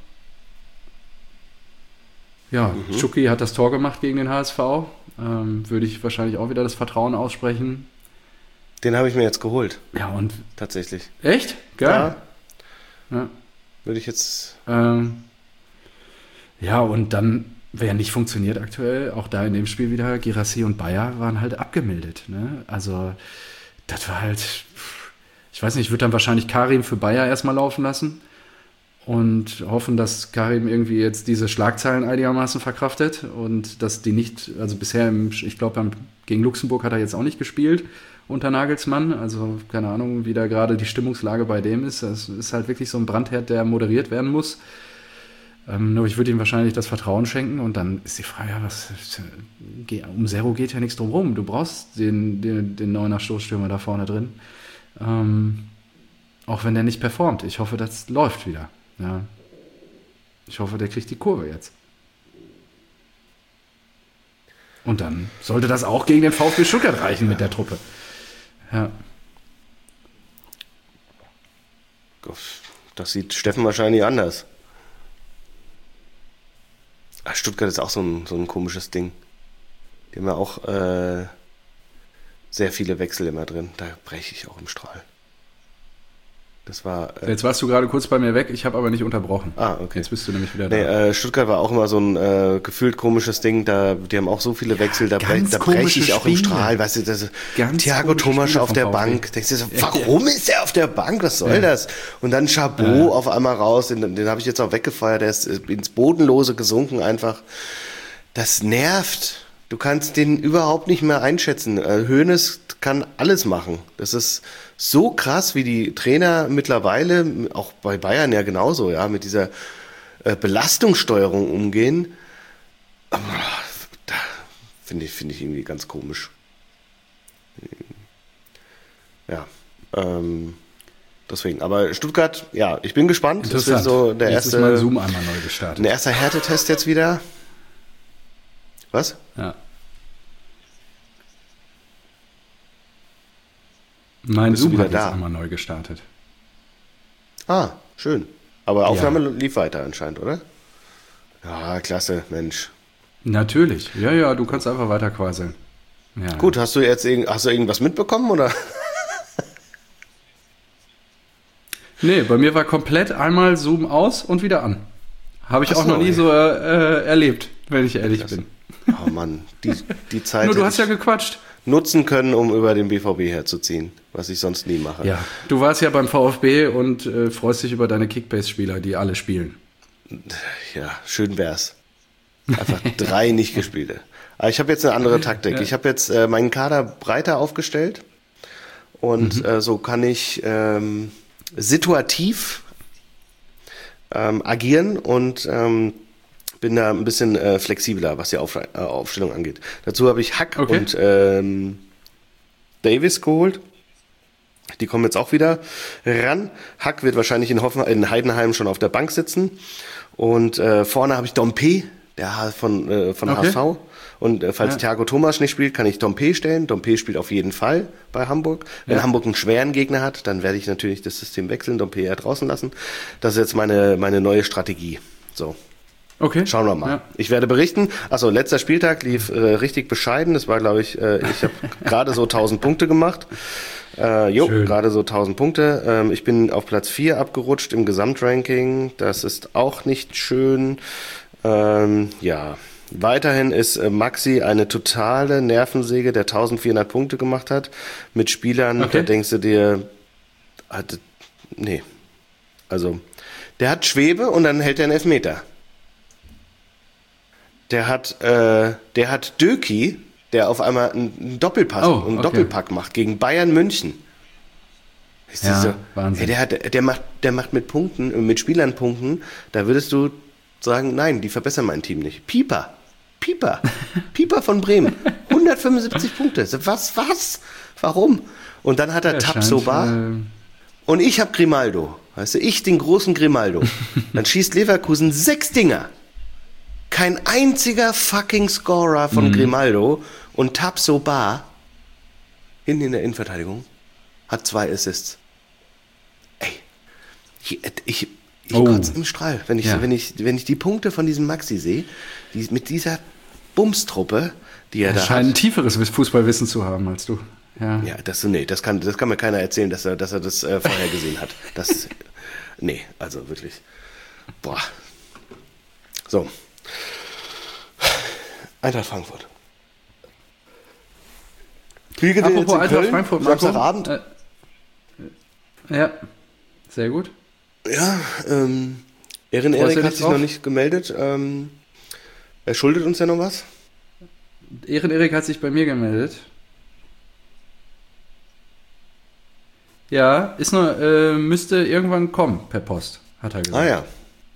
Ja, mhm. Tschuki hat das Tor gemacht gegen den H S V. Ähm, würde ich wahrscheinlich auch wieder das Vertrauen aussprechen. Den habe ich mir jetzt geholt. Ja, und? Tatsächlich. Echt? Geil. Ja. ja. Würde ich jetzt... Ähm, ja, und dann, wer nicht funktioniert aktuell, auch da in dem Spiel wieder, Girassi und Bayer waren halt abgemeldet. Ne? Also, das war halt... Ich weiß nicht, ich würde dann wahrscheinlich Karim für Bayer erstmal laufen lassen und hoffen, dass Karim irgendwie jetzt diese Schlagzeilen einigermaßen verkraftet und dass die nicht, also bisher, im, ich glaube, gegen Luxemburg hat er jetzt auch nicht gespielt unter Nagelsmann, also keine Ahnung, wie da gerade die Stimmungslage bei dem ist. Das ist halt wirklich so ein Brandherd, der moderiert werden muss. Ähm, nur ich würde ihm wahrscheinlich das Vertrauen schenken und dann ist die Frage, ja, was, um Zero geht ja nichts drum rum. Du brauchst den, den, den Neuner Stoßstürmer da vorne drin. Ähm, auch wenn der nicht performt. Ich hoffe, das läuft wieder. Ja. Ich hoffe, der kriegt die Kurve jetzt. Und dann sollte das auch gegen den VfB Stuttgart reichen ja. mit der Truppe. Ja. Das sieht Steffen wahrscheinlich anders. Ach, Stuttgart ist auch so ein, so ein komisches Ding. Die haben ja auch äh, sehr viele Wechsel immer drin. Da breche ich auch im Strahl. Das war, äh Jetzt warst du gerade kurz bei mir weg, ich habe aber nicht unterbrochen. Ah, okay. Jetzt bist du nämlich wieder nee, da. Äh, Stuttgart war auch immer so ein äh, gefühlt komisches Ding. Da, die haben auch so viele Wechsel, da, brech, da breche ich auch im Strahl. Weißt du, das, Thiago Thomas auf der Bank. Denkst du so, warum ja, ja. ist er auf der Bank? Was soll ja. das? Und dann Chabot ja. auf einmal raus. Den, den habe ich jetzt auch weggefeuert. Der ist ins Bodenlose gesunken einfach. Das nervt. Du kannst den überhaupt nicht mehr einschätzen. Hoeneß kann alles machen. Das ist so krass, wie die Trainer mittlerweile, auch bei Bayern ja genauso, ja, mit dieser äh, Belastungssteuerung umgehen. Aber da finde ich, finde ich irgendwie ganz komisch. Ja, ähm, deswegen. Aber Stuttgart, ja, ich bin gespannt. Das Interessant. ist so der Jetzt erste, ist mein Zoom einmal neu gestartet. ein erster Härtetest jetzt wieder. Was? Ja. Mein Bist du Zoom wieder hat jetzt da? einmal neu gestartet. Ah, schön. Aber Aufnahme lief weiter anscheinend, oder? Ja, klasse, Mensch. Natürlich. Ja, ja, du kannst einfach weiter quasseln. Ja. Gut, hast du jetzt irgend, hast du irgendwas mitbekommen, oder? Nee, bei mir war komplett einmal Zoom aus und wieder an. Habe ich Ach auch so, noch nie ey. so äh, erlebt, wenn ich ehrlich Klasse. bin. Oh Mann, die, die Zeit Nur du hätte hast ja ich gequatscht. nutzen können, um über den B V B herzuziehen, was ich sonst nie mache. Ja, du warst ja beim VfB und äh, freust dich über deine Kickbase-Spieler, die alle spielen. Ja, schön wär's. Einfach drei nicht gespielte. Aber ich habe jetzt eine andere Taktik. Ja. Ich habe jetzt äh, meinen Kader breiter aufgestellt und Mhm. äh, so kann ich ähm, situativ ähm, agieren und ähm, bin da ein bisschen äh, flexibler, was die Auf äh, Aufstellung angeht. Dazu habe ich Hack Okay. und ähm, Davis geholt. Die kommen jetzt auch wieder ran. Hack wird wahrscheinlich in, Hoffen in Heidenheim schon auf der Bank sitzen. Und äh, vorne habe ich Dompe, der H- von, äh, von Okay. H S V. Und äh, falls Ja. Thiago Thomas nicht spielt, kann ich Dompe stellen. Dompe spielt auf jeden Fall bei Hamburg. Wenn Ja. Hamburg einen schweren Gegner hat, dann werde ich natürlich das System wechseln, Dompe ja draußen lassen. Das ist jetzt meine, meine neue Strategie. So. Okay. Schauen wir mal. Ja. Ich werde berichten. Achso, letzter Spieltag lief äh, richtig bescheiden. Das war, glaube ich, äh, ich habe gerade so tausend Punkte gemacht. Äh, jo, Schön. gerade so tausend Punkte. Ähm, ich bin auf Platz vier abgerutscht im Gesamtranking. Das ist auch nicht schön. Ähm, ja, weiterhin ist äh, Maxi eine totale Nervensäge, der eintausendvierhundert Punkte gemacht hat. Mit Spielern, Okay. da denkst du dir, hat, nee. Also, der hat Schwebe und dann hält er einen Elfmeter. Der hat, äh, der hat Döki, der auf einmal einen Doppelpass, Oh, einen okay. Doppelpack macht gegen Bayern München. Ist Ja, so, Wahnsinn. ey, der hat, der macht, der macht mit Punkten, äh, mit Spielern Punkten. Da würdest du sagen, nein, die verbessern mein Team nicht. Pieper, Pieper, Pieper von Bremen, hundertfünfundsiebzig Punkte. So, Was, was? Warum? Und dann hat er Ja, Tapsoba. scheint, Und ich habe Grimaldo. Weißt du, ich den großen Grimaldo. Dann schießt Leverkusen sechs Dinger. Kein einziger fucking Scorer von Grimaldo. Und Tapsoba, hinten in der Innenverteidigung, hat zwei Assists. Ey, ich, ich, ich Oh. kotze im Strahl, wenn ich, Ja. wenn, ich, wenn ich die Punkte von diesem Maxi sehe, die, mit dieser Bumstruppe, die er äh, da scheint ein hat. tieferes Fußballwissen zu haben als du. Ja. Ja, das, nee, das kann, das kann mir keiner erzählen, dass er, dass er das äh, vorher gesehen hat. Das, nee, also wirklich. Boah. So. Eintracht Frankfurt. Wie geht Apropos Eintracht Frankfurt, Marco. Samstagabend? Äh, ja, sehr gut. Ja, ähm, Erin Freust du Erik dich hat sich drauf? noch nicht gemeldet. Ähm, er schuldet uns ja noch was. Ehren Erik hat sich bei mir gemeldet. Ja, ist nur, äh, müsste irgendwann kommen per Post, hat er gesagt. Ah ja.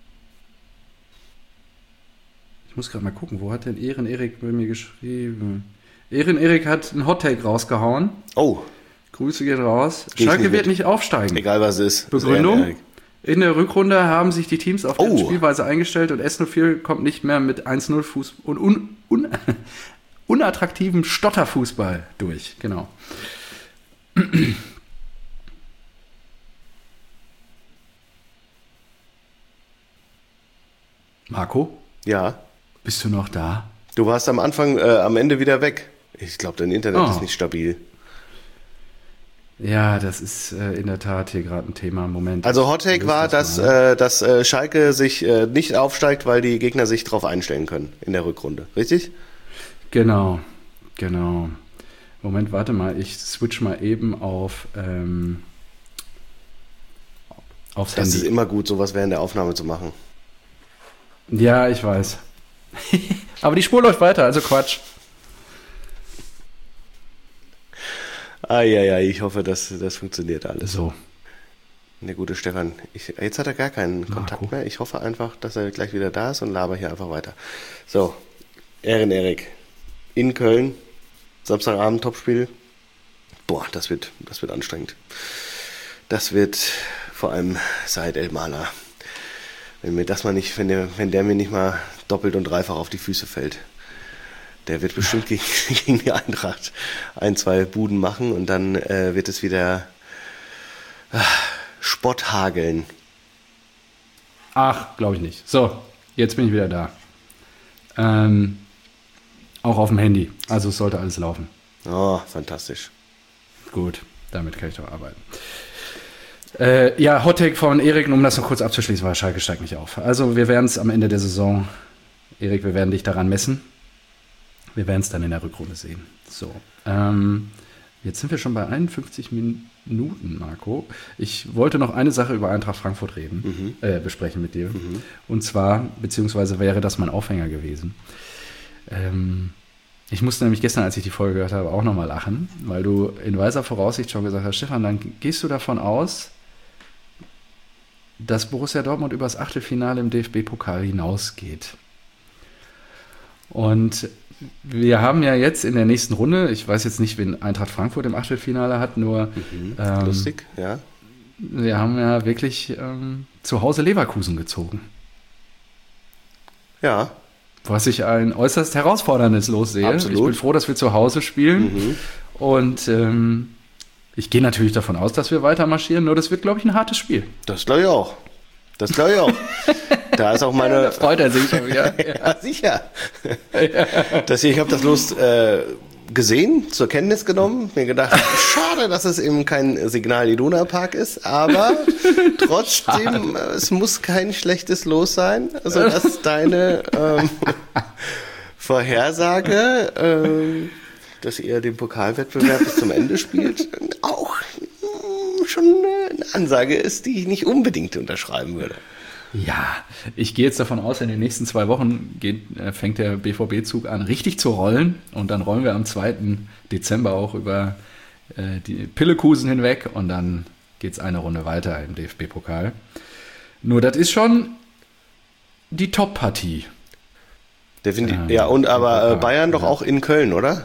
Ich muss gerade mal gucken, wo hat denn Ehren Erik bei mir geschrieben? Ehren Erik hat einen Hottake rausgehauen. Oh, Grüße geht raus. Geh ich Schalke nicht wird mit. nicht aufsteigen. egal was es ist. ist Begründung? Erin Erik. In der Rückrunde haben sich die Teams auf deren Oh. Spielweise eingestellt und S null vier kommt nicht mehr mit eins null Fuß und un, un, unattraktivem Stotterfußball durch. Genau. Marco, Ja. bist du noch da? Du warst am Anfang, äh, am Ende wieder weg. Ich glaube, dein Internet Oh. ist nicht stabil. Ja, das ist äh, in der Tat hier gerade ein Thema. Moment. Also ich Hottake löse war, das dass, mal. äh, dass äh, Schalke sich äh, nicht aufsteigt, weil die Gegner sich darauf einstellen können in der Rückrunde. Richtig? Genau, genau. Moment, warte mal, ich switch mal eben auf ähm, aufs Das ist Handy. immer gut, sowas während der Aufnahme zu machen. Ja, ich weiß. Aber die Spur läuft weiter, also Quatsch. Ah ja, ja, ich hoffe, dass das funktioniert alles. So, Der gute Stefan, ich, jetzt hat er gar keinen Marco. Kontakt mehr. Ich hoffe einfach, dass er gleich wieder da ist und laber hier einfach weiter. So, Ehren Erik in Köln, Samstagabend Topspiel. boah, das wird, das wird anstrengend. Das wird vor allem Said El-Mana. Wenn mir das mal nicht, wenn der, wenn der mir nicht mal doppelt und dreifach auf die Füße fällt. Der wird bestimmt gegen, gegen die Eintracht ein, zwei Buden machen und dann äh, wird es wieder äh, Spott hageln. Ach, glaube ich nicht. So, jetzt bin ich wieder da. Ähm, auch auf dem Handy. Also es sollte alles laufen. Oh, fantastisch. Gut, damit kann ich doch arbeiten. Äh, ja, Hottake von Erik, um das noch kurz abzuschließen, weil Schalke steigt nicht auf. Also wir werden es am Ende der Saison, Erik, wir werden dich daran messen. Wir werden es dann in der Rückrunde sehen. So, ähm, jetzt sind wir schon bei einundfünfzig Minuten, Marco. Ich wollte noch eine Sache über Eintracht Frankfurt reden, mhm. äh, besprechen mit dir. Mhm. Und zwar, beziehungsweise wäre das mein Aufhänger gewesen. Ähm, ich musste nämlich gestern, als ich die Folge gehört habe, auch nochmal lachen, weil du in weiser Voraussicht schon gesagt hast, Stefan, dann gehst du davon aus, dass Borussia Dortmund über das Achtelfinale im D F B-Pokal hinausgeht. Und wir haben ja jetzt in der nächsten Runde, ich weiß jetzt nicht, wen Eintracht Frankfurt im Achtelfinale hat, nur Mhm. ähm, Lustig, ja. wir haben ja wirklich ähm, zu Hause Leverkusen gezogen. Ja. Was ich ein äußerst herausforderndes Los sehe. Absolut. Ich bin froh, dass wir zu Hause spielen. Mhm. Und ähm, ich gehe natürlich davon aus, dass wir weiter marschieren, nur das wird, glaube ich, ein hartes Spiel. Das glaube ich auch. Das glaube ich auch. Da ist auch meine... Da freut er sich schon wieder. Ja, sicher. Das hier, ich habe das Los äh, gesehen, zur Kenntnis genommen, mir gedacht, schade, dass es eben kein Signal Iduna Park ist, aber trotzdem, äh, es muss kein schlechtes Los sein, also dass deine ähm, Vorhersage, ähm, dass ihr den Pokalwettbewerb bis zum Ende spielt, auch mh, schon eine Ansage ist, die ich nicht unbedingt unterschreiben würde. Ja, ich gehe jetzt davon aus, in den nächsten zwei Wochen geht, äh, fängt der B V B-Zug an, richtig zu rollen. Und dann rollen wir am zweiten Dezember auch über äh, die Pillekusen hinweg. Und dann geht es eine Runde weiter im D F B-Pokal. Nur das ist schon die Top-Partie. Definitiv. Ähm, ja, und aber äh, im Bayern doch ja. auch in Köln, oder?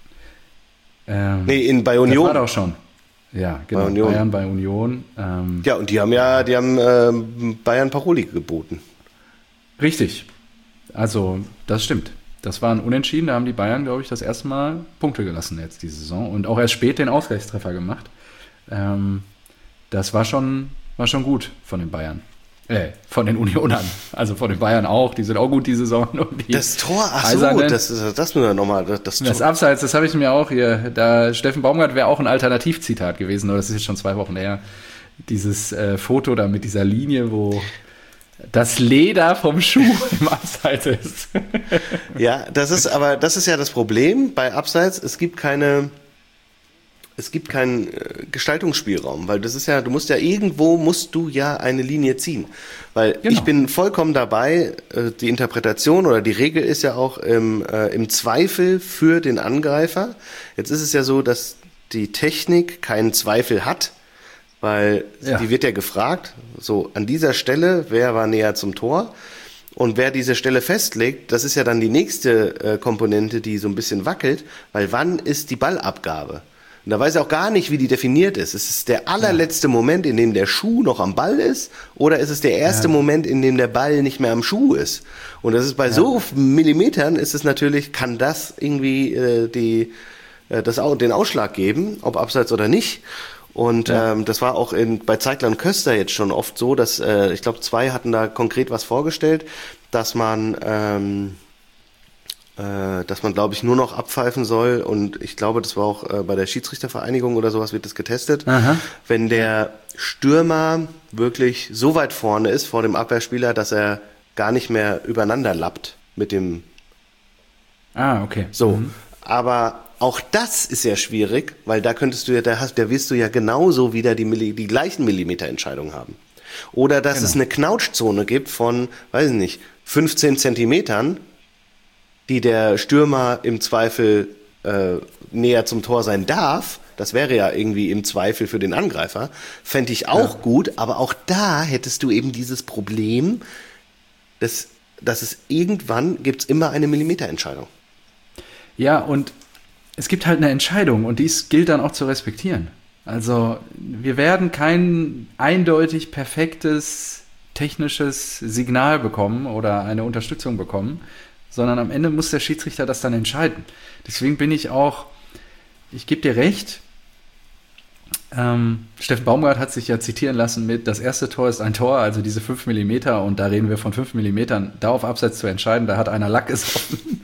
Ähm, Nee, in, bei das Union. war doch schon. Ja, genau. Bei Union. Bayern bei Union. Ähm, Ja, und die haben ja, die haben ähm, Bayern Paroli geboten. Richtig. Also, das stimmt. Das war ein Unentschieden. Da haben die Bayern, glaube ich, das erste Mal Punkte gelassen jetzt diese Saison. Und auch erst spät den Ausgleichstreffer gemacht. Ähm, das war schon, war schon gut von den Bayern. Äh, von den Unionern. Also von den Bayern auch. Die sind auch gut die Saison. Und die Das Tor, ach so, Eisernen. das, das, das müssen wir nochmal, das, das Das Tor. Abseits, das habe ich mir auch hier, da Steffen Baumgart wäre auch ein Alternativzitat gewesen, aber das ist jetzt schon zwei Wochen her. Dieses äh, Foto da mit dieser Linie, wo das Leder vom Schuh im Abseits ist. Ja, das ist, aber das ist ja das Problem bei Abseits, es gibt keine, es gibt keinen äh, Gestaltungsspielraum, weil das ist ja, du musst ja irgendwo, musst du ja eine Linie ziehen. Weil Genau. ich bin vollkommen dabei, äh, die Interpretation oder die Regel ist ja auch im, äh, im Zweifel für den Angreifer. Jetzt ist es ja so, dass die Technik keinen Zweifel hat, weil Ja. die wird ja gefragt, so an dieser Stelle, wer war näher zum Tor? Und wer diese Stelle festlegt, das ist ja dann die nächste äh, Komponente, die so ein bisschen wackelt, weil wann ist die Ballabgabe? Und da weiß er auch gar nicht, wie die definiert ist. Ist es der allerletzte Moment, in dem der Schuh noch am Ball ist? Oder ist es der erste Ja. Moment, in dem der Ball nicht mehr am Schuh ist? Und das ist bei so Millimetern ist es natürlich, kann das irgendwie äh, die, äh, das, au- den Ausschlag geben, ob abseits oder nicht. Und Ja. ähm, das war auch in, bei Zeigler und Köster jetzt schon oft so, dass äh, ich glaube, zwei hatten da konkret was vorgestellt, dass man ähm, äh, dass man, glaube ich, nur noch abpfeifen soll. Und ich glaube, das war auch äh, bei der Schiedsrichtervereinigung oder sowas wird das getestet. Aha. Wenn der Stürmer wirklich so weit vorne ist vor dem Abwehrspieler, dass er gar nicht mehr übereinander lappt mit dem Ah, okay. so. Mhm. Aber auch das ist ja schwierig, weil da könntest du ja, da hast, da wirst du ja genauso wieder die, Milli, die gleichen Millimeterentscheidungen haben. Oder dass Genau. es eine Knautschzone gibt von, weiß ich nicht, fünfzehn Zentimetern, die der Stürmer im Zweifel äh, näher zum Tor sein darf. Das wäre ja irgendwie im Zweifel für den Angreifer. Fände ich auch Ja. gut, aber auch da hättest du eben dieses Problem, dass, dass es irgendwann gibt's immer eine Millimeterentscheidung. Ja, und es gibt halt eine Entscheidung und dies gilt dann auch zu respektieren. Also wir werden kein eindeutig perfektes technisches Signal bekommen oder eine Unterstützung bekommen, sondern am Ende muss der Schiedsrichter das dann entscheiden. Deswegen bin ich auch, ich gebe dir recht, ähm, Steffen Baumgart hat sich ja zitieren lassen mit, das erste Tor ist ein Tor, also diese fünf Millimeter, und da reden wir von fünf Millimetern, da auf Abseits zu entscheiden, da hat einer Lack gesoffen.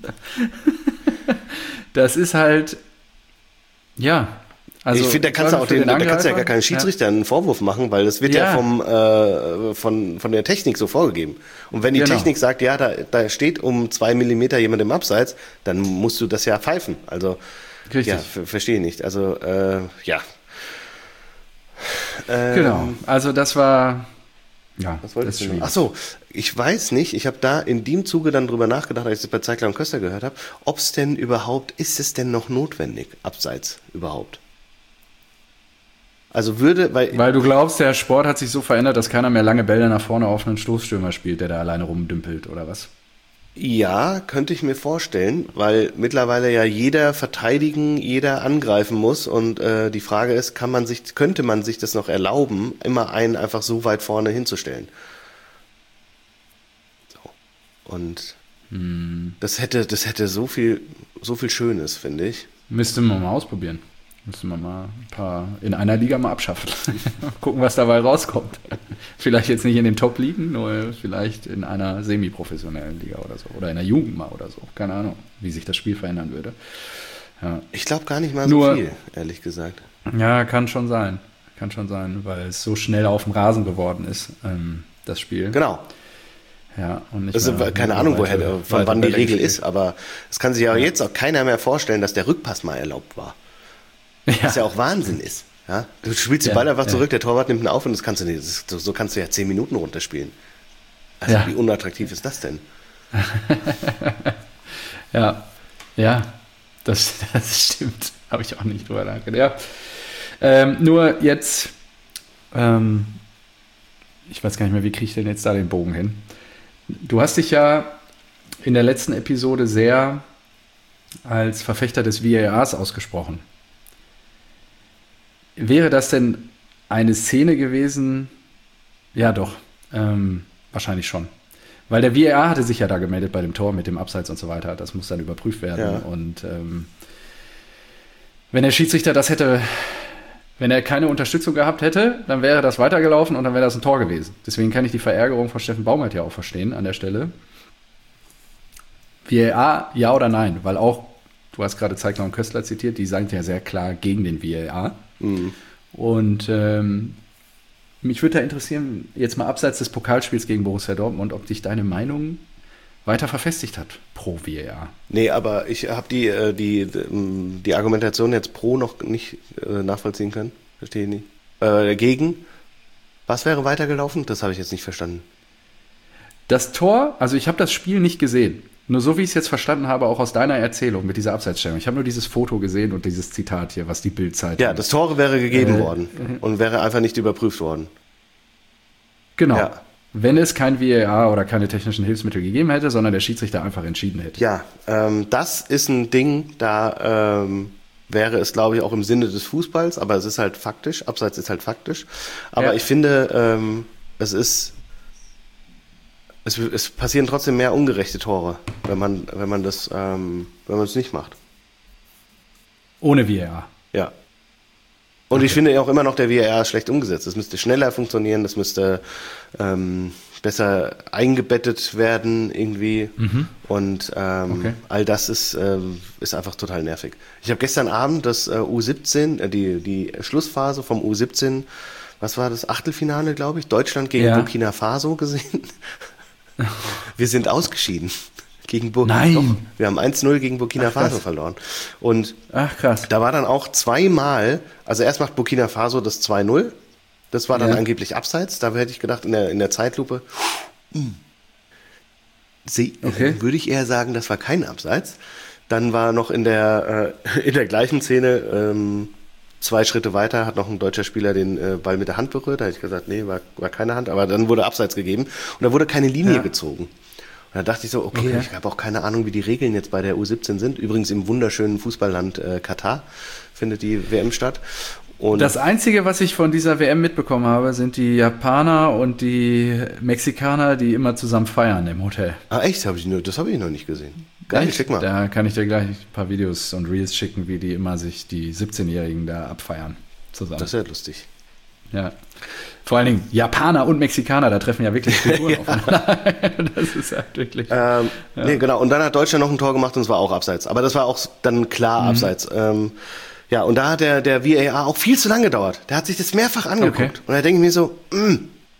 Das ist halt, ja. Also ich finde, da kannst du auch den, den da kannst du ja gar keinen Schiedsrichter ja. einen Vorwurf machen, weil das wird ja, ja vom, äh, von, von der Technik so vorgegeben. Und wenn die genau. Technik sagt, ja, da, da steht um zwei Millimeter jemand im Abseits, dann musst du das ja pfeifen. Also, Richtig. ja, f- verstehe nicht. Also, äh, ja. Ähm, genau, also das war, ja, was wolltest du noch? Ach so, ich weiß nicht, ich habe da in dem Zuge dann drüber nachgedacht, als ich das bei Zeigler und Köster gehört habe, ob es denn überhaupt, ist es denn noch notwendig, Abseits überhaupt? Also würde, weil... Weil du glaubst, der Sport hat sich so verändert, dass keiner mehr lange Bälle nach vorne auf einen Stoßstürmer spielt, der da alleine rumdümpelt, oder was? Ja, könnte ich mir vorstellen, weil mittlerweile ja jeder verteidigen, jeder angreifen muss und äh, die Frage ist, kann man sich, könnte man sich das noch erlauben, immer einen einfach so weit vorne hinzustellen? So. Und hm. das hätte, das hätte so viel, so viel Schönes, finde ich. Müsste man mal ausprobieren. Müssen wir mal ein paar in einer Liga mal abschaffen. Gucken, was dabei rauskommt. Vielleicht jetzt nicht in den Top-Ligen, nur vielleicht in einer semi-professionellen Liga oder so. Oder in der Jugend mal oder so. Keine Ahnung, wie sich das Spiel verändern würde. Ja. Ich glaube gar nicht mal nur, so viel, ehrlich gesagt. Ja, kann schon sein. Kann schon sein, weil es so schnell auf dem Rasen geworden ist, ähm, das Spiel. Genau. Ja, und nicht also, mehr, keine Ahnung, woher, weiter, von wann die Regel ist, aber es kann sich ja, ja jetzt auch keiner mehr vorstellen, dass der Rückpass mal erlaubt war. Ja. Was ja auch Wahnsinn ist. Ja? Du spielst den Ball einfach zurück, der Torwart nimmt ihn auf und das kannst du nicht. Das, so kannst du ja zehn Minuten runterspielen. Also ja. Wie unattraktiv ist das denn? ja, ja, das, das stimmt. Habe ich auch nicht drüber nachgedacht. Ja. Ähm, nur jetzt, ähm, ich weiß gar nicht mehr, wie kriege ich denn jetzt da den Bogen hin? Du hast dich ja in der letzten Episode sehr als Verfechter des V A Rs ausgesprochen. Wäre das denn eine Szene gewesen? Ja, doch. Ähm, wahrscheinlich schon. Weil der V A R hatte sich ja da gemeldet bei dem Tor mit dem Abseits und so weiter. Das muss dann überprüft werden. Ja. Und ähm, wenn der Schiedsrichter das hätte, wenn er keine Unterstützung gehabt hätte, dann wäre das weitergelaufen und dann wäre das ein Tor gewesen. Deswegen kann ich die Verärgerung von Steffen Baumgart ja auch verstehen an der Stelle. V A R, ja oder nein? Weil auch, du hast gerade Zeigler und Köstler zitiert, die sagen ja sehr klar gegen den V A R. Mhm. Und ähm, mich würde da interessieren, jetzt mal abseits des Pokalspiels gegen Borussia Dortmund, ob dich deine Meinung weiter verfestigt hat pro V A R. Nee, aber ich habe die, die, die Argumentation jetzt pro noch nicht äh, nachvollziehen können. Verstehe ich nicht. Äh, gegen? Was wäre weitergelaufen? Das habe ich jetzt nicht verstanden. Das Tor, also ich habe das Spiel nicht gesehen. Nur so, wie ich es jetzt verstanden habe, auch aus deiner Erzählung mit dieser Abseitsstellung. Ich habe nur dieses Foto gesehen und dieses Zitat hier, was die Bild-Zeitung... Ja, das Tor wäre gegeben äh, worden und wäre einfach nicht überprüft worden. Genau. Ja. Wenn es kein V A R oder keine technischen Hilfsmittel gegeben hätte, sondern der Schiedsrichter einfach entschieden hätte. Ja, ähm, das ist ein Ding, da ähm, wäre es, glaube ich, auch im Sinne des Fußballs, aber es ist halt faktisch. Abseits ist halt faktisch. Aber ja. ich finde, ähm, es ist... Es, es passieren trotzdem mehr ungerechte Tore, wenn man, wenn man das, ähm, wenn man es nicht macht. Ohne V A R. Ja. Und okay. Ich finde auch immer noch, der V A R ist schlecht umgesetzt. Das müsste schneller funktionieren, das müsste ähm, besser eingebettet werden irgendwie. Mhm. Und ähm, okay. all das ist, ähm, ist einfach total nervig. Ich habe gestern Abend das äh, U siebzehn, äh, die, die Schlussphase vom U siebzehn, was war das, Achtelfinale, glaube ich, Deutschland gegen ja. Burkina Faso gesehen. Wir sind ausgeschieden gegen Burkina Faso. Nein. Wir haben eins null gegen Burkina Ach, Faso verloren. Und Ach, krass. Da war dann auch zweimal, also erst macht Burkina Faso das zwei null. Das war dann ja. angeblich Abseits. Da hätte ich gedacht, in der, in der Zeitlupe, sie, okay. würde ich eher sagen, das war kein Abseits. Dann war noch in der, äh, in der gleichen Szene, ähm, zwei Schritte weiter hat noch ein deutscher Spieler den äh, Ball mit der Hand berührt. Da hätte ich gesagt, nee, war, war keine Hand. Aber dann wurde Abseits gegeben und da wurde keine Linie ja. gezogen. da dachte ich so, okay, Okay. ich habe auch keine Ahnung, wie die Regeln jetzt bei der U siebzehn sind. Übrigens im wunderschönen Fußballland äh, Katar findet die W M statt. Und Das Einzige, was ich von dieser W M mitbekommen habe, sind die Japaner und die Mexikaner, die immer zusammen feiern im Hotel. ah, echt? Hab ich nur, das habe ich noch nicht gesehen. Geil, Echt? schick mal. Da kann ich dir gleich ein paar Videos und Reels schicken, wie die immer sich die siebzehnjährigen da abfeiern zusammen. Das ist ja lustig. Ja. Vor allen Dingen Japaner und Mexikaner, da treffen ja wirklich Kulturen aufeinander. Das ist halt wirklich. Ähm, Ja. Nee, genau. Und dann hat Deutschland noch ein Tor gemacht und es war auch abseits. Aber das war auch dann klar Mhm. abseits. Ähm, ja, und da hat der, der V A R auch viel zu lange gedauert. Der hat sich das mehrfach angeguckt. Okay. Und da denke ich mir so, mh.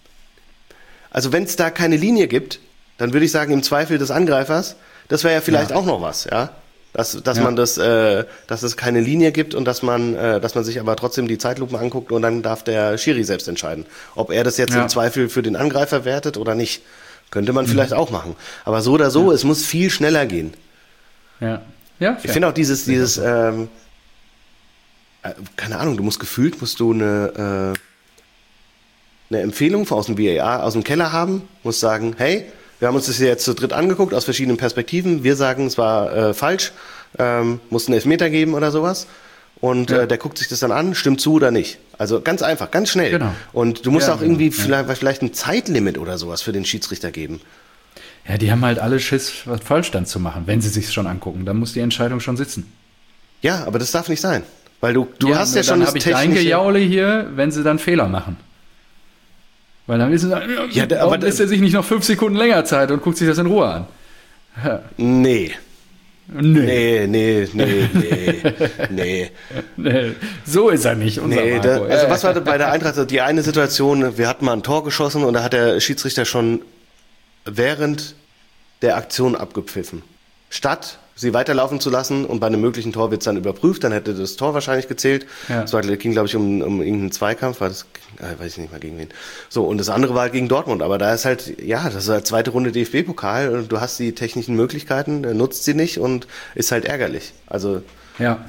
Also wenn es da keine Linie gibt, dann würde ich sagen, im Zweifel des Angreifers, das wäre ja vielleicht Ja. auch noch was, ja. Dass, dass Ja. man das, äh, dass es keine Linie gibt und dass man, äh, dass man sich aber trotzdem die Zeitlupen anguckt und dann darf der Schiri selbst entscheiden, ob er das jetzt Ja. im Zweifel für den Angreifer wertet oder nicht. Könnte man vielleicht auch machen. Aber so oder so, es muss viel schneller gehen. Ja. Ja, Ich finde auch dieses, dieses, ähm, äh, keine Ahnung, du musst gefühlt, musst du eine, äh, eine Empfehlung aus dem V A R, aus dem Keller haben, musst sagen, hey, wir haben uns das hier jetzt zu dritt angeguckt, aus verschiedenen Perspektiven, wir sagen, es war äh, falsch, ähm, musst einen Elfmeter geben oder sowas. Und Ja. äh, der guckt sich das dann an, stimmt zu oder nicht. Also ganz einfach, ganz schnell. Genau. Und du musst Ja, auch irgendwie genau, vielleicht, vielleicht ein Zeitlimit oder sowas für den Schiedsrichter geben. Ja, die haben halt alle Schiss, was falsch dann zu machen, wenn sie sich schon angucken. Dann muss die Entscheidung schon sitzen. Ja, aber das darf nicht sein. Weil du, du hast ja nur schon dann das habe ich dein technische... Gejaule hier, wenn sie dann Fehler machen. Weil dann wissen sie, Ja, da- warum aber- lässt er sich nicht noch fünf Sekunden länger Zeit und guckt sich das in Ruhe an. Nee. Nee. Nee, nee, nee, nee, nee. Nee, so ist er nicht, unser Nee, Marco. da, also Äh, was war bei der Eintracht die eine Situation, wir hatten mal ein Tor geschossen und da hat der Schiedsrichter schon während der Aktion abgepfiffen. Statt sie weiterlaufen zu lassen und bei einem möglichen Tor wird es dann überprüft, dann hätte das Tor wahrscheinlich gezählt. Ja. Es war, ging, glaube ich, um, um irgendeinen Zweikampf, war das, äh, weiß ich nicht mehr gegen wen. So, und das andere war halt gegen Dortmund, aber da ist halt, ja, das ist halt zweite Runde D F B-Pokal und du hast die technischen Möglichkeiten, äh, nutzt sie nicht und ist halt ärgerlich. Also, Ja,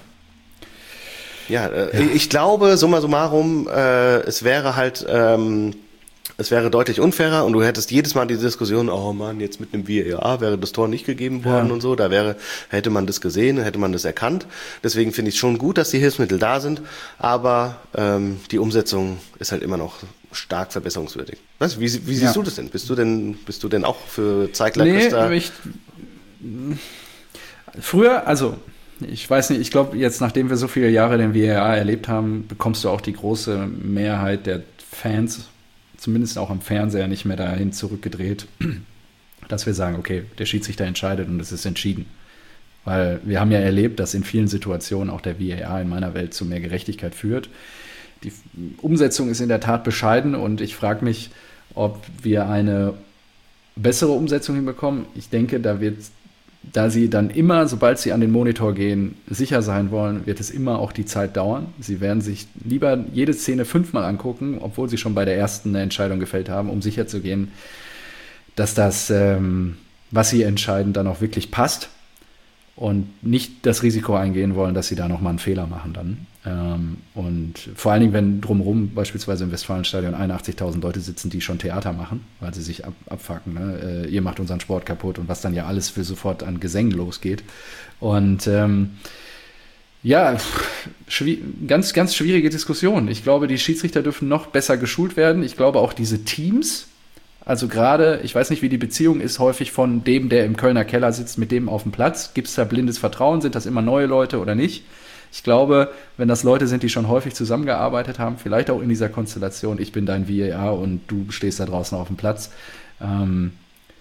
ja, äh, ich glaube, summa summarum, äh, es wäre halt, ähm, es wäre deutlich unfairer und du hättest jedes Mal die Diskussion, oh Mann, jetzt mit einem V A R wäre das Tor nicht gegeben worden Ja. und so, da wäre, hätte man das gesehen, hätte man das erkannt. Deswegen finde ich es schon gut, dass die Hilfsmittel da sind, aber ähm, die Umsetzung ist halt immer noch stark verbesserungswürdig. Was, wie, wie siehst Ja. du das denn? Bist du denn, bist du denn auch für Zeigler nee, Christa? ich, früher, also ich weiß nicht, ich glaube jetzt, nachdem wir so viele Jahre den V A R erlebt haben, bekommst du auch die große Mehrheit der Fans, zumindest auch am Fernseher, nicht mehr dahin zurückgedreht, dass wir sagen, okay, der Schiedsrichter entscheidet und es ist entschieden. Weil wir haben ja erlebt, dass in vielen Situationen auch der V A R in meiner Welt zu mehr Gerechtigkeit führt. Die Umsetzung ist in der Tat bescheiden und ich frage mich, ob wir eine bessere Umsetzung hinbekommen. Ich denke, da wird, da sie dann immer, sobald sie an den Monitor gehen, sicher sein wollen, wird es immer auch die Zeit dauern. Sie werden sich lieber jede Szene fünfmal angucken, obwohl sie schon bei der ersten eine Entscheidung gefällt haben, um sicher zu gehen, dass das, ähm, was sie entscheiden, dann auch wirklich passt und nicht das Risiko eingehen wollen, dass sie da nochmal einen Fehler machen dann. Ähm, und vor allen Dingen, wenn drumherum beispielsweise im Westfalenstadion einundachtzigtausend Leute sitzen, die schon Theater machen, weil sie sich ab, abfacken. Ne? Äh, ihr macht unseren Sport kaputt und was dann ja alles für sofort an Gesängen losgeht. Und ähm, ja, schwi- ganz, ganz schwierige Diskussion. Ich glaube, die Schiedsrichter dürfen noch besser geschult werden. Ich glaube auch diese Teams, also gerade, ich weiß nicht, wie die Beziehung ist, häufig von dem, der im Kölner Keller sitzt, mit dem auf dem Platz. Gibt es da blindes Vertrauen? Sind das immer neue Leute oder nicht? Ich glaube, wenn das Leute sind, die schon häufig zusammengearbeitet haben, vielleicht auch in dieser Konstellation, ich bin dein V A R und du stehst da draußen auf dem Platz, ähm,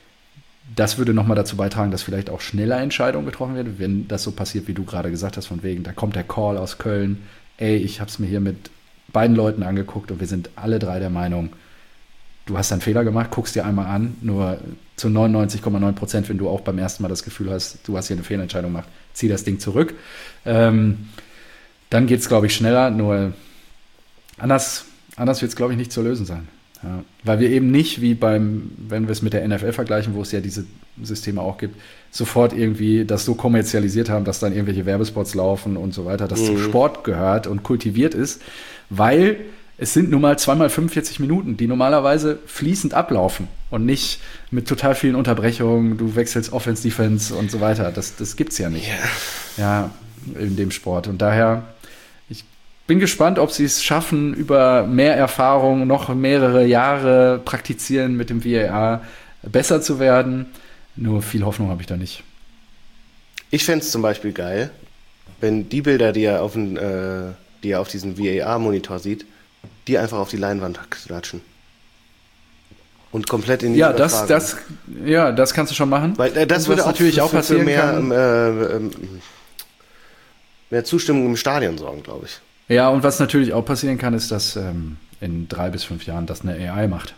das würde nochmal dazu beitragen, dass vielleicht auch schneller Entscheidungen getroffen werden, wenn das so passiert, wie du gerade gesagt hast, von wegen, da kommt der Call aus Köln, ey, ich habe es mir hier mit beiden Leuten angeguckt und wir sind alle drei der Meinung, du hast einen Fehler gemacht, guckst dir einmal an, nur zu neunundneunzig Komma neun Prozent, wenn du auch beim ersten Mal das Gefühl hast, du hast hier eine Fehlentscheidung gemacht, zieh das Ding zurück. Ähm, dann geht es, glaube ich, schneller, nur anders, anders wird es, glaube ich, nicht zu lösen sein. Ja, weil wir eben nicht, wie beim, wenn wir es mit der N F L vergleichen, wo es ja diese Systeme auch gibt, sofort irgendwie das so kommerzialisiert haben, dass dann irgendwelche Werbespots laufen und so weiter, das Mhm. zum Sport gehört und kultiviert ist, weil es sind nun mal zweimal fünfundvierzig Minuten, die normalerweise fließend ablaufen und nicht mit total vielen Unterbrechungen, du wechselst Offense, Defense und so weiter. Das, das gibt's ja nicht. Ja, in dem Sport. Und daher, ich bin gespannt, ob sie es schaffen, über mehr Erfahrung, noch mehrere Jahre praktizieren mit dem V A R besser zu werden. Nur viel Hoffnung habe ich da nicht. Ich fände es zum Beispiel geil, wenn die Bilder, die er auf, den, äh, die er auf diesem V A R-Monitor sieht, die einfach auf die Leinwand klatschen. Und komplett in die ja, das, das, ja, das kannst du schon machen. Weil äh, das würde auch natürlich für, auch passieren für mehr, kann. Äh, äh, mehr Zustimmung im Stadion sorgen, glaube ich. Ja, und was natürlich auch passieren kann, ist, dass ähm, in drei bis fünf Jahren das eine A I macht.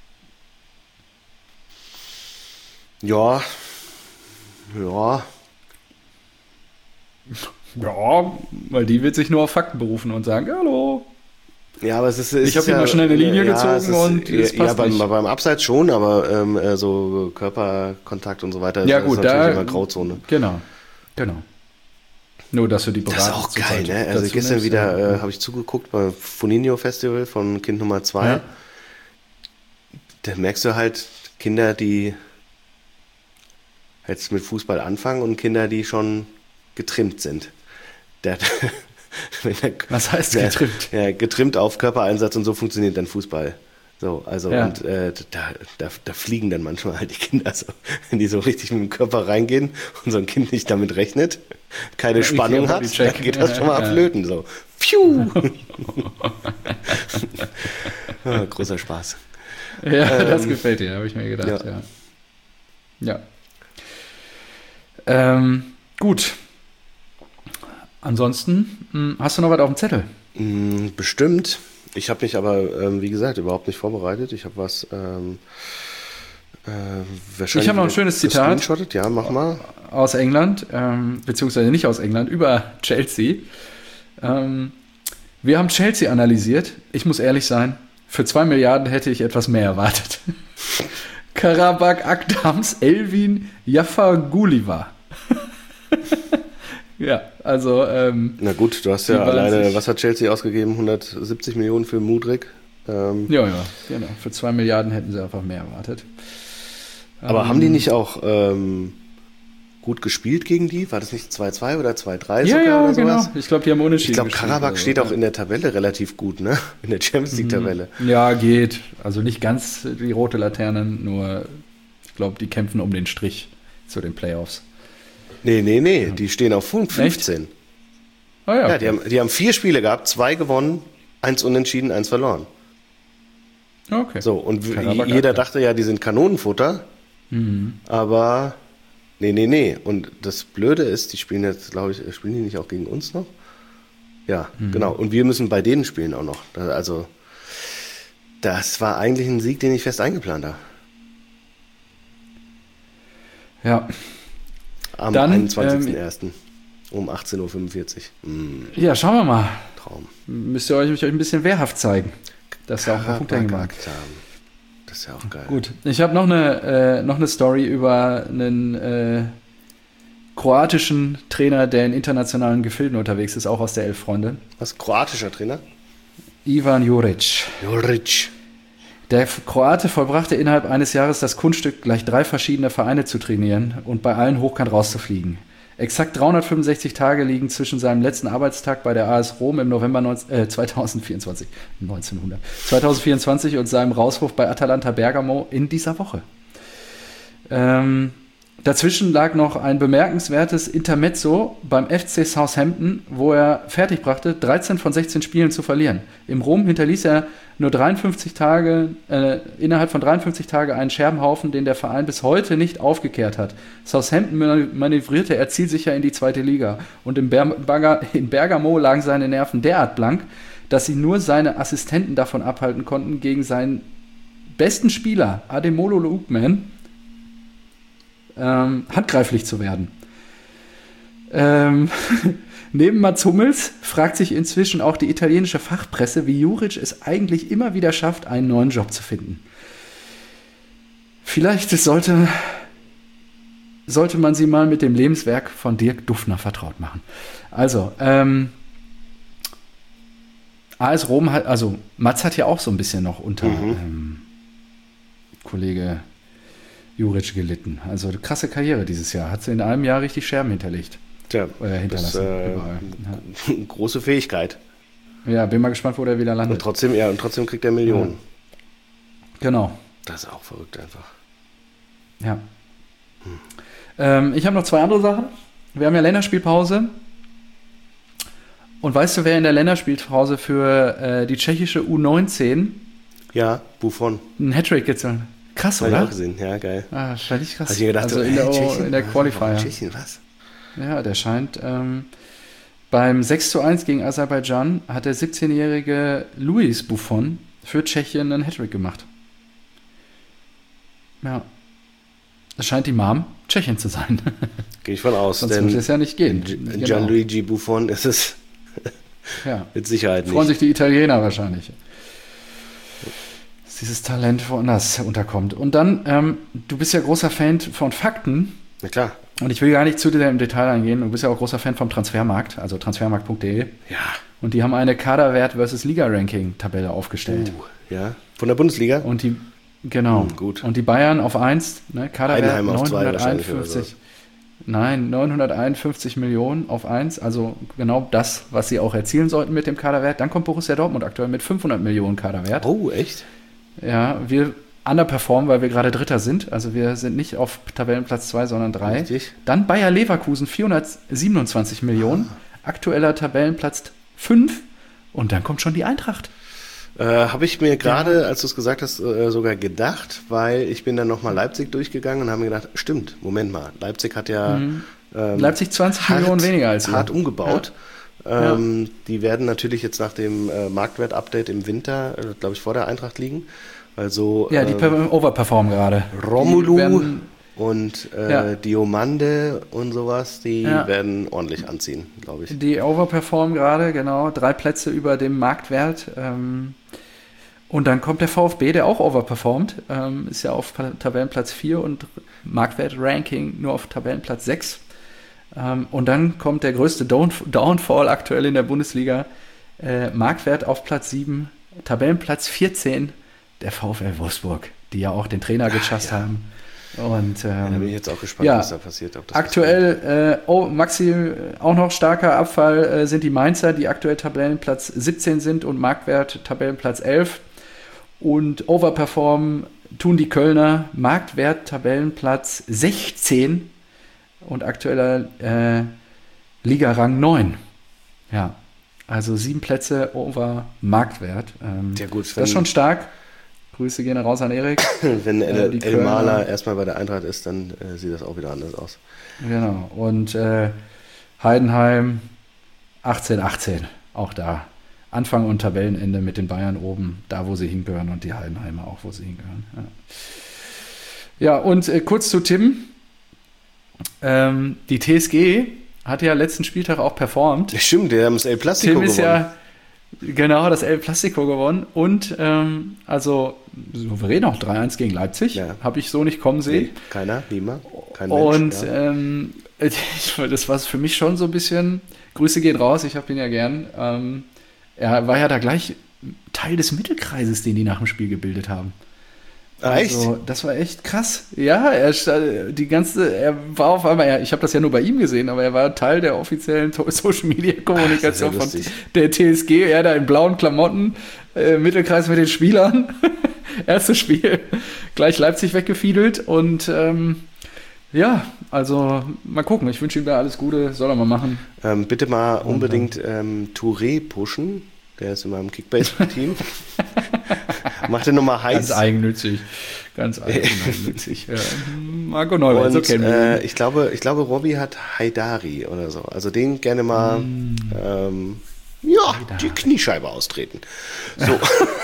Ja, ja. Ja, weil die wird sich nur auf Fakten berufen und sagen, hallo. Ja, aber es ist, es ich habe ja, hier mal schnell eine Linie ja, gezogen es ist, und es ja, passt beim, nicht. beim Abseits schon, aber ähm, so Körperkontakt und so weiter ja, ist, gut, ist natürlich da, immer Grauzone. Genau, genau. Nur, dass du die Beratung. Das ist auch geil, ne? Also gestern nimmst, wieder ja. äh, habe ich zugeguckt beim Funinho Festival von Kind Nummer zwei. Ja. Da merkst du halt Kinder, die jetzt mit Fußball anfangen und Kinder, die schon getrimmt sind. Der, der, Was heißt getrimmt? Der, ja, getrimmt auf Körpereinsatz und so funktioniert dann Fußball. So, also ja. und äh, da, da, da fliegen dann manchmal halt die Kinder so, wenn die so richtig mit dem Körper reingehen und so ein Kind nicht damit rechnet, keine ja, Spannung hat, dann geht das schon mal ja. flöten. So. Pfiuh! ja, großer Spaß. Ja, ähm, das gefällt dir, habe ich mir gedacht, ja. Ja. ja. Ähm, gut. Ansonsten, mh, hast du noch was auf dem Zettel? Bestimmt. Ich habe mich aber, ähm, wie gesagt, überhaupt nicht vorbereitet. Ich habe was ähm, äh, wahrscheinlich. Ich habe noch ein schönes Zitat. Ja, mach mal. Aus England, ähm, beziehungsweise nicht aus England, über Chelsea. Ähm, wir haben Chelsea analysiert. Ich muss ehrlich sein, für zwei Milliarden hätte ich etwas mehr erwartet. Karabakh Akdams Elvin Yafaguliva. Ja, also. Ähm, Na gut, du hast ja alleine, was hat Chelsea ausgegeben? hundertsiebzig Millionen für Mudryk. Ähm, ja, ja, genau. Für zwei Milliarden hätten sie einfach mehr erwartet. Aber ähm, haben die nicht auch ähm, gut gespielt gegen die? War das nicht zwei zwei oder zwei drei? Ja, sogar ja, oder genau. sowas? Ich glaube, die haben unentschieden. Ich glaube, Karabakh also, steht ja. auch in der Tabelle relativ gut, ne? In der Champions League-Tabelle. Ja, geht. Also nicht ganz die rote Laternen, nur ich glaube, die kämpfen um den Strich zu den Playoffs. Nee, nee, nee, ja. Die stehen auf fünfzehn. Oh, ja, ja die, haben, die haben vier Spiele gehabt, zwei gewonnen, eins unentschieden, eins verloren. Okay. So, und Karabakh jeder dachte ja, die sind Kanonenfutter, mhm. aber nee, nee, nee. Und das Blöde ist, die spielen jetzt, glaube ich, spielen die nicht auch gegen uns noch? Ja, mhm. genau. Und wir müssen bei denen spielen auch noch. Also, das war eigentlich ein Sieg, den ich fest eingeplant habe. Ja. Am einundzwanzigsten ersten um achtzehn Uhr fünfundvierzig. Mm. Ja, schauen wir mal. Traum. Müsst ihr euch, euch ein bisschen wehrhaft zeigen. Das ist ja auch ein Punkt gemacht. Das ist ja auch geil. Gut, ich habe noch eine, äh, noch eine Story über einen äh, kroatischen Trainer, der in internationalen Gefilden unterwegs ist, auch aus der Elf Freunde. Was, kroatischer Trainer? Ivan Juric. Juric. Der Kroate vollbrachte innerhalb eines Jahres das Kunststück, gleich drei verschiedene Vereine zu trainieren und bei allen hochkant rauszufliegen. Exakt dreihundertfünfundsechzig Tage liegen zwischen seinem letzten Arbeitstag bei der A S Rom im November neunzehn, äh, zweitausendvierundzwanzig, neunzehnhundert, zweitausendvierundzwanzig und seinem Rauswurf bei Atalanta Bergamo in dieser Woche. Ähm, dazwischen lag noch ein bemerkenswertes Intermezzo beim F C Southampton, wo er fertigbrachte, dreizehn von sechzehn Spielen zu verlieren. Im Rom hinterließ er nur dreiundfünfzig Tage, äh, innerhalb von dreiundfünfzig Tagen einen Scherbenhaufen, den der Verein bis heute nicht aufgekehrt hat. Southampton manövrierte er zielsicher in die zweite Liga und in, Ber- in Bergamo lagen seine Nerven derart blank, dass sie nur seine Assistenten davon abhalten konnten, gegen seinen besten Spieler, Ademola Lookman, ähm, handgreiflich zu werden. Ähm, neben Mats Hummels fragt sich inzwischen auch die italienische Fachpresse, wie Juric es eigentlich immer wieder schafft, einen neuen Job zu finden. Vielleicht sollte, sollte man sie mal mit dem Lebenswerk von Dirk Duffner vertraut machen. Also, ähm, A S Rom hat, also Mats hat ja auch so ein bisschen noch unter mhm. ähm, Kollege Juric gelitten. Also krasse Karriere dieses Jahr. Hat sie in einem Jahr richtig Scherben hinterlegt. Tja, Oder hinterlassen. Das, äh, ja. Große Fähigkeit. Ja, bin mal gespannt, wo der wieder landet. Und trotzdem, ja, und trotzdem kriegt er Millionen. Ja. Genau. Das ist auch verrückt einfach. Ja. Hm. Ähm, ich habe noch zwei andere Sachen. Wir haben ja Länderspielpause. Und weißt du, wer in der Länderspielpause für äh, die tschechische U neunzehn ja, Buffon einen Hattrick gezogen hat? Krass, oder? Habe ich auch gesehen, ja, geil. Ah, scheint ich krass. Hast du gedacht, also so, in der, hey, Tschechien, in der Qualifier. Tschechien, was? Ja, der scheint ähm, beim sechs zu eins gegen Aserbaidschan hat der siebzehnjährige Luis Buffon für Tschechien einen Hattrick gemacht. Ja. Das scheint die Mom Tschechien zu sein. Gehe ich von aus. Sonst würde es ja nicht gehen. G- genau. Gianluigi Buffon ist es ja. mit Sicherheit nicht. Freuen sich die Italiener wahrscheinlich. Dass dieses Talent woanders unterkommt. Und dann, ähm, du bist ja großer Fan von Fakten. Na klar. Und ich will gar nicht zu dir im Detail eingehen. Du bist ja auch großer Fan vom Transfermarkt, also transfermarkt punkt de. Ja. Und die haben eine Kaderwert versus Liga-Ranking-Tabelle aufgestellt. Uh, ja. Von der Bundesliga? Und die, genau. Hm, gut. Und die Bayern auf eins, ne, Kaderwert neunhunderteinundfünfzig. Nein, neunhunderteinundfünfzig Millionen auf eins, also genau das, was sie auch erzielen sollten mit dem Kaderwert. Dann kommt Borussia Dortmund aktuell mit fünfhundert Millionen Kaderwert. Oh, echt? Ja, wir underperformen, weil wir gerade Dritter sind. Also wir sind nicht auf Tabellenplatz zwei, sondern drei. Richtig. Dann Bayer Leverkusen, vierhundertsiebenundzwanzig Millionen. Ah. Aktueller Tabellenplatz fünf. Und dann kommt schon die Eintracht. Äh, Habe ich mir gerade, ja. als du es gesagt hast, äh, sogar gedacht, weil ich bin dann nochmal Leipzig durchgegangen und habe mir gedacht, stimmt, Moment mal, Leipzig hat ja mhm. ähm, Leipzig zwanzig hart, Millionen weniger als wir. hart umgebaut. Ja. Ähm, ja. Die werden natürlich jetzt nach dem äh, Marktwert-Update im Winter, äh, glaube ich, vor der Eintracht liegen. Also, ja, die ähm, overperformen gerade. Romelu werden, und äh, ja. Diomande und sowas, die ja. werden ordentlich anziehen, glaube ich. Die overperformen gerade, genau, drei Plätze über dem Marktwert. Ähm, und dann kommt der VfB, der auch overperformt, ähm, ist ja auf Tabellenplatz vier und Marktwert-Ranking nur auf Tabellenplatz sechs. Ähm, und dann kommt der größte Downfall aktuell in der Bundesliga, äh, Marktwert auf Platz sieben, Tabellenplatz vierzehn, der VfL Wolfsburg, die ja auch den Trainer gechasst ja, ja. haben. Und, ähm, ja, da bin ich jetzt auch gespannt, ja, was da passiert. Ob das aktuell, äh, oh, Maxi, auch noch starker Abfall äh, sind die Mainzer, die aktuell Tabellenplatz siebzehn sind und Marktwert Tabellenplatz elf. Und overperformen tun die Kölner, Marktwert Tabellenplatz sechzehn und aktueller äh, Ligarang neun. Ja, also sieben Plätze over Marktwert. Ähm, ja, gut, das ist schon stark. Grüße gehen raus an Erik. Wenn El, äh, El Maler erstmal bei der Eintracht ist, dann äh, sieht das auch wieder anders aus. Genau. Und äh, Heidenheim achtzehn achtzehn. Auch da. Anfang und Tabellenende mit den Bayern oben, da wo sie hingehören und die Heidenheimer auch, wo sie hingehören. Ja, ja und äh, kurz zu Tim. Ähm, die T S G hat ja letzten Spieltag auch performt. Ja, stimmt, die haben das El Plastico Tim ist gewonnen. Ja Genau, das El Plastico gewonnen und ähm, also souverän auch drei eins gegen Leipzig, ja. Habe ich so nicht kommen sehen. Nee, keiner, niemand, kein Mensch. Und ja. ähm, das war für mich schon so ein bisschen, Grüße gehen raus, ich habe ihn ja gern, ähm, er war ja da gleich Teil des Mittelkreises, den die nach dem Spiel gebildet haben. Ah, echt? Also, das war echt krass. Ja, er die ganze, er war auf einmal, ja, ich habe das ja nur bei ihm gesehen, aber er war Teil der offiziellen Social Media Kommunikation von der T S G. Er da in blauen Klamotten, äh, Mittelkreis mit den Spielern. Erstes Spiel, gleich Leipzig weggefiedelt und ähm, ja, also mal gucken. Ich wünsche ihm da alles Gute, soll er mal machen. Ähm, bitte mal und, unbedingt ähm, Touré pushen. Der ist in meinem Kickbase-Team. Macht den nochmal heiß. Ganz eigennützig. Ganz eigennützig. Ja. Marco Neuer, und, so kennen wir äh, ich glaube, ich glaube, Robby hat Haidari oder so. Also den gerne mal mm. ähm, ja, Haidari. Die Kniescheibe austreten. So.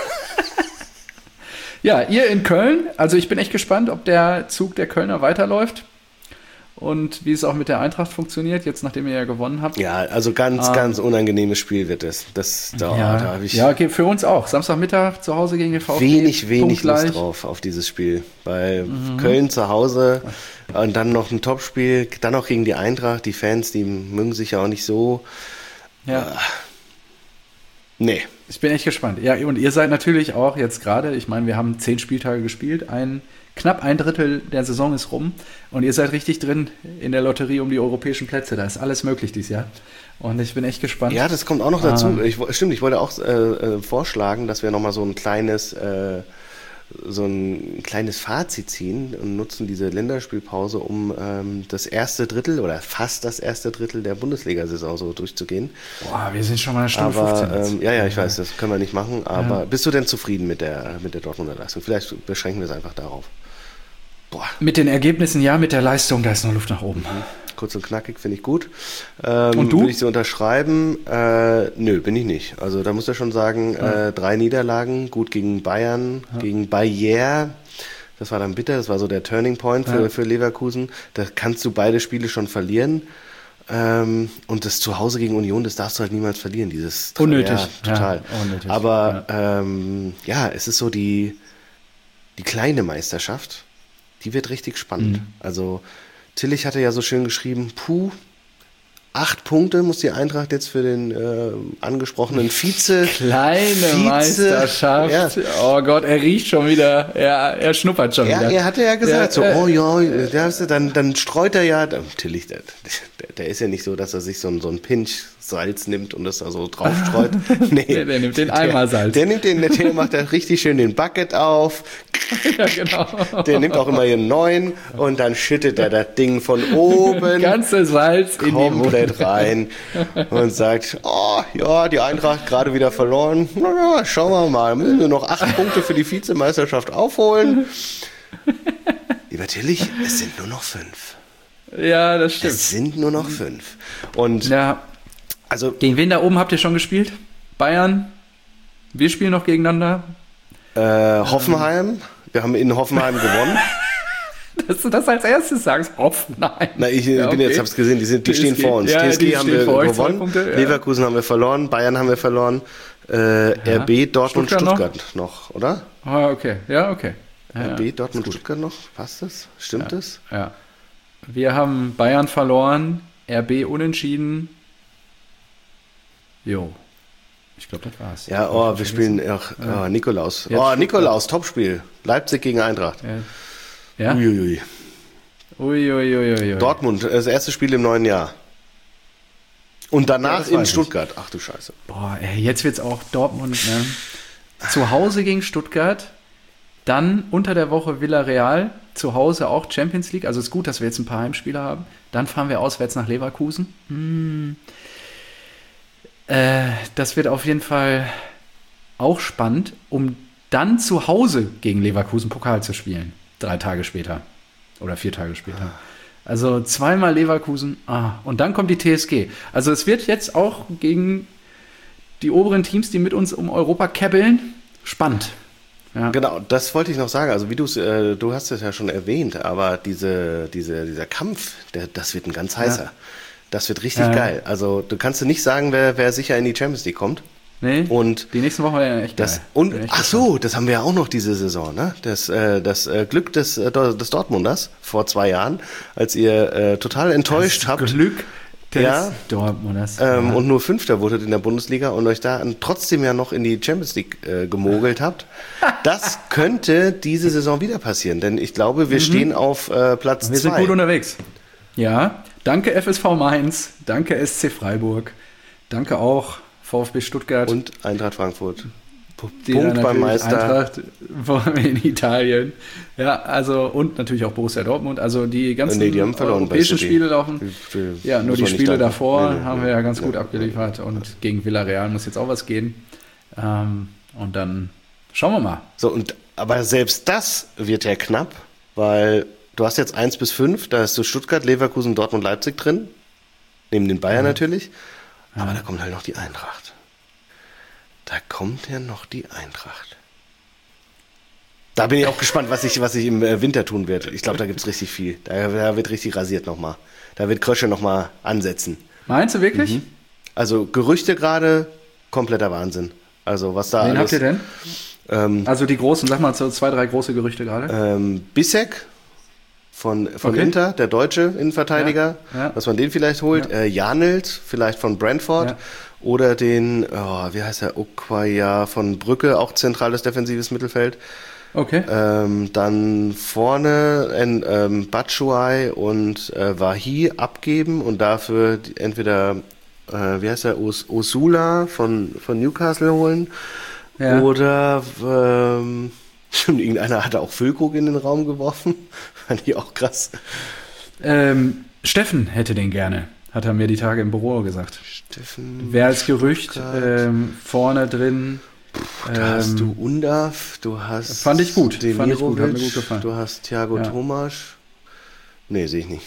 Ja, ihr in Köln. Also ich bin echt gespannt, ob der Zug der Kölner weiterläuft. Und wie es auch mit der Eintracht funktioniert, jetzt nachdem ihr ja gewonnen habt. Ja, also ganz, ähm, ganz unangenehmes Spiel wird es. Das, da, ja, da habe ich ja, okay, für uns auch. Samstagmittag zu Hause gegen den VfB. Wenig, wenig Lust drauf auf dieses Spiel. Weil mhm. Köln zu Hause und dann noch ein Topspiel, dann noch gegen die Eintracht. Die Fans, die mögen sich ja auch nicht so. Ja. Nee. Ich bin echt gespannt. Ja, und ihr seid natürlich auch jetzt gerade, ich meine, wir haben zehn Spieltage gespielt, ein, knapp ein Drittel der Saison ist rum und ihr seid richtig drin in der Lotterie um die europäischen Plätze. Da ist alles möglich dieses Jahr. Und ich bin echt gespannt. Ja, das kommt auch noch dazu. Ähm, Ich, stimmt, ich wollte auch äh, äh, vorschlagen, dass wir nochmal so ein kleines, äh, so ein kleines Fazit ziehen und nutzen diese Länderspielpause, um ähm, das erste Drittel oder fast das erste Drittel der Bundesliga-Saison so durchzugehen. Boah, wir sind schon mal eine Stunde aber, fünfzehn jetzt. Ähm, ja, ja, ich weiß, das können wir nicht machen. Aber Ja. bist du denn zufrieden mit der, mit der Dortmunder Leistung? Vielleicht beschränken wir es einfach darauf. Boah. Mit den Ergebnissen ja, mit der Leistung, da ist noch Luft nach oben. Kurz und knackig finde ich gut. Ähm, Und du? Würde ich so unterschreiben? Äh, nö, bin ich nicht. Also da muss er schon sagen, Ja. äh, drei Niederlagen, gut gegen Bayern, ja. gegen Bayer. Das war dann bitter, das war so der Turning Point für, Ja. für Leverkusen. Da kannst du beide Spiele schon verlieren. Ähm, und das Zuhause gegen Union, das darfst du halt niemals verlieren. Dieses Unnötig. Ja, total. Ja, unnötig. Aber ja. Ähm, ja, es ist so die, die kleine Meisterschaft, die wird richtig spannend. Mhm. Also Tillich hatte ja so schön geschrieben, puh, acht Punkte muss die Eintracht jetzt für den äh, angesprochenen Vize... Kleine Vize, Meisterschaft. Ja. Oh Gott, er riecht schon wieder. Er, er schnuppert schon Ja, wieder. er hatte ja gesagt, Ja, so, äh, oh ja, da hast du, dann, dann streut er ja, Tillich, der, der, der ist ja nicht so, dass er sich so, ein- so ein Pinch Salz nimmt und das da so drauf streut. Nee, Der- der nimmt den Eimer Salz. Der, der nimmt den, der macht da richtig schön den Bucket auf, ja, genau. der nimmt auch immer ihren neuen und dann schüttet er das Ding von oben Ganze Salz in die Mund. komplett rein und sagt, oh ja, die Eintracht gerade wieder verloren. Na ja, schauen wir mal, müssen wir noch acht Punkte für die Vizemeisterschaft aufholen. Lieber Tillich, es sind nur noch fünf. Ja, das stimmt. Es sind nur noch fünf. Und Ja, also gegen wen da oben habt ihr schon gespielt? Bayern? Wir spielen noch gegeneinander. äh, Hoffenheim, wir haben in Hoffenheim gewonnen. Dass du das als erstes sagst, Hoffenheim. Na, ich Ja, bin okay. jetzt, hab's gesehen, die, sind, die T S G. stehen vor uns. Ja, T S G die haben stehen wir vor euch, zwei gewonnen, Punkte, ja. Leverkusen haben wir verloren, Bayern haben wir verloren, äh, R B, Dortmund, Stuttgart Stuttgart, noch? oder? Ah, okay. Ja, okay. Ja, R ja. B, Dortmund, Stuttgart noch? Passt das? Stimmt Ja. das? Ja. Wir haben Bayern verloren, R B unentschieden. Jo. Ich glaube, das war's. Ja, oh, wir spielen ach, Ja. oh, Nikolaus. Jetzt Oh, Stuttgart. Nikolaus, Topspiel. Leipzig gegen Eintracht. Ja. Ja? Uiuiui. Uiuiuiui. Dortmund, das erste Spiel im neuen Jahr. Und Ja, danach das in weiß ich. Stuttgart. Ach du Scheiße. Boah, ey, jetzt wird's auch Dortmund, ne? Zu Hause gegen Stuttgart, dann unter der Woche Villarreal, zu Hause auch Champions League. Also ist gut, dass wir jetzt ein paar Heimspiele haben. Dann fahren wir auswärts nach Leverkusen. Hm. Äh, das wird auf jeden Fall auch spannend, um dann zu Hause gegen Leverkusen Pokal zu spielen. Drei Tage später. Oder vier Tage später. Also zweimal Leverkusen. Ah, und dann kommt die T S G. Also es wird jetzt auch gegen die oberen Teams, die mit uns um Europa käbbeln, spannend. Ja. Genau, das wollte ich noch sagen. Also wie du es, äh, du hast es ja schon erwähnt, aber diese, diese, dieser Kampf, der, das wird ein ganz heißer. Ja. Das wird richtig Ja. geil. Also du kannst dir nicht sagen, wer, wer sicher in die Champions League kommt. Nee, Und die nächsten Wochen werden echt das geil. und Bin echt ach gespannt. so, das haben wir ja auch noch diese Saison, ne? Das, äh, das äh, Glück des, äh, des Dortmunders vor zwei Jahren, als ihr äh, total enttäuscht Das habt. Glück des Ja. Dortmunders. Ähm, Ja. und nur Fünfter wurdet in der Bundesliga und euch da trotzdem ja noch in die Champions League äh, gemogelt habt. Das könnte diese Saison wieder passieren, denn ich glaube, wir stehen auf äh, Platz Mhm. Wir sind zwei. gut unterwegs. Ja, danke F S V Mainz, danke S C Freiburg, danke auch VfB Stuttgart. Und Eintracht Frankfurt. P- die Punkt dann beim natürlich Meister. Eintracht in Italien. Ja, also und natürlich auch Borussia Dortmund. Also die ganzen Nee, die haben verloren bei europäischen City. Spiele laufen. Die- die Ja, nur muss die man nicht Spiele danken. davor Nee, nee, haben nee. wir ja ganz Ja, gut ja, abgeliefert. Und gegen Villarreal muss jetzt auch was gehen. Ähm, und dann schauen wir mal. So, und, aber selbst das wird ja knapp, weil du hast jetzt eins bis fünf, da hast du Stuttgart, Leverkusen, Dortmund, Leipzig drin. Neben den Bayern natürlich. Aber da kommt halt noch die Eintracht. Da kommt ja noch die Eintracht. Da bin ich auch gespannt, was ich, was ich im äh, Winter tun werde. Ich glaube, da gibt es richtig viel. Da, da wird richtig rasiert nochmal. Da wird Krösche nochmal ansetzen. Meinst du wirklich? Mhm. Also Gerüchte gerade, kompletter Wahnsinn. Also was da Wen alles... habt ihr denn? Ähm, Also die großen, sag mal so zwei, drei große Gerüchte gerade. ähm, Bissek von, von Okay. Inter, der deutsche Innenverteidiger, Ja, ja. dass man den vielleicht holt. Ja. Äh, Janelt, vielleicht von Brentford. Ja. Oder den, oh, wie heißt der, Okwaya von Brügge, auch zentrales defensives Mittelfeld. Okay. Ähm, dann vorne ein, ähm, Batshuayi und äh, Wahi abgeben und dafür die, entweder, äh, wie heißt der, Os- Osula von, von Newcastle holen. Ja. Oder ähm, schon irgendeiner hat auch Füllkrug in den Raum geworfen. Fand ich auch krass. Ähm, Steffen hätte den gerne, hat er mir die Tage im Büro gesagt. Steffen. Wäre als Gerücht Stuttgart. ähm, vorne drin. Da hast ähm, du Undav, du hast Fand ich gut, fand ich gut, hat mir Demirovic, gut gefallen. du hast Thiago Ja. Tomasch. Nee, sehe ich nicht.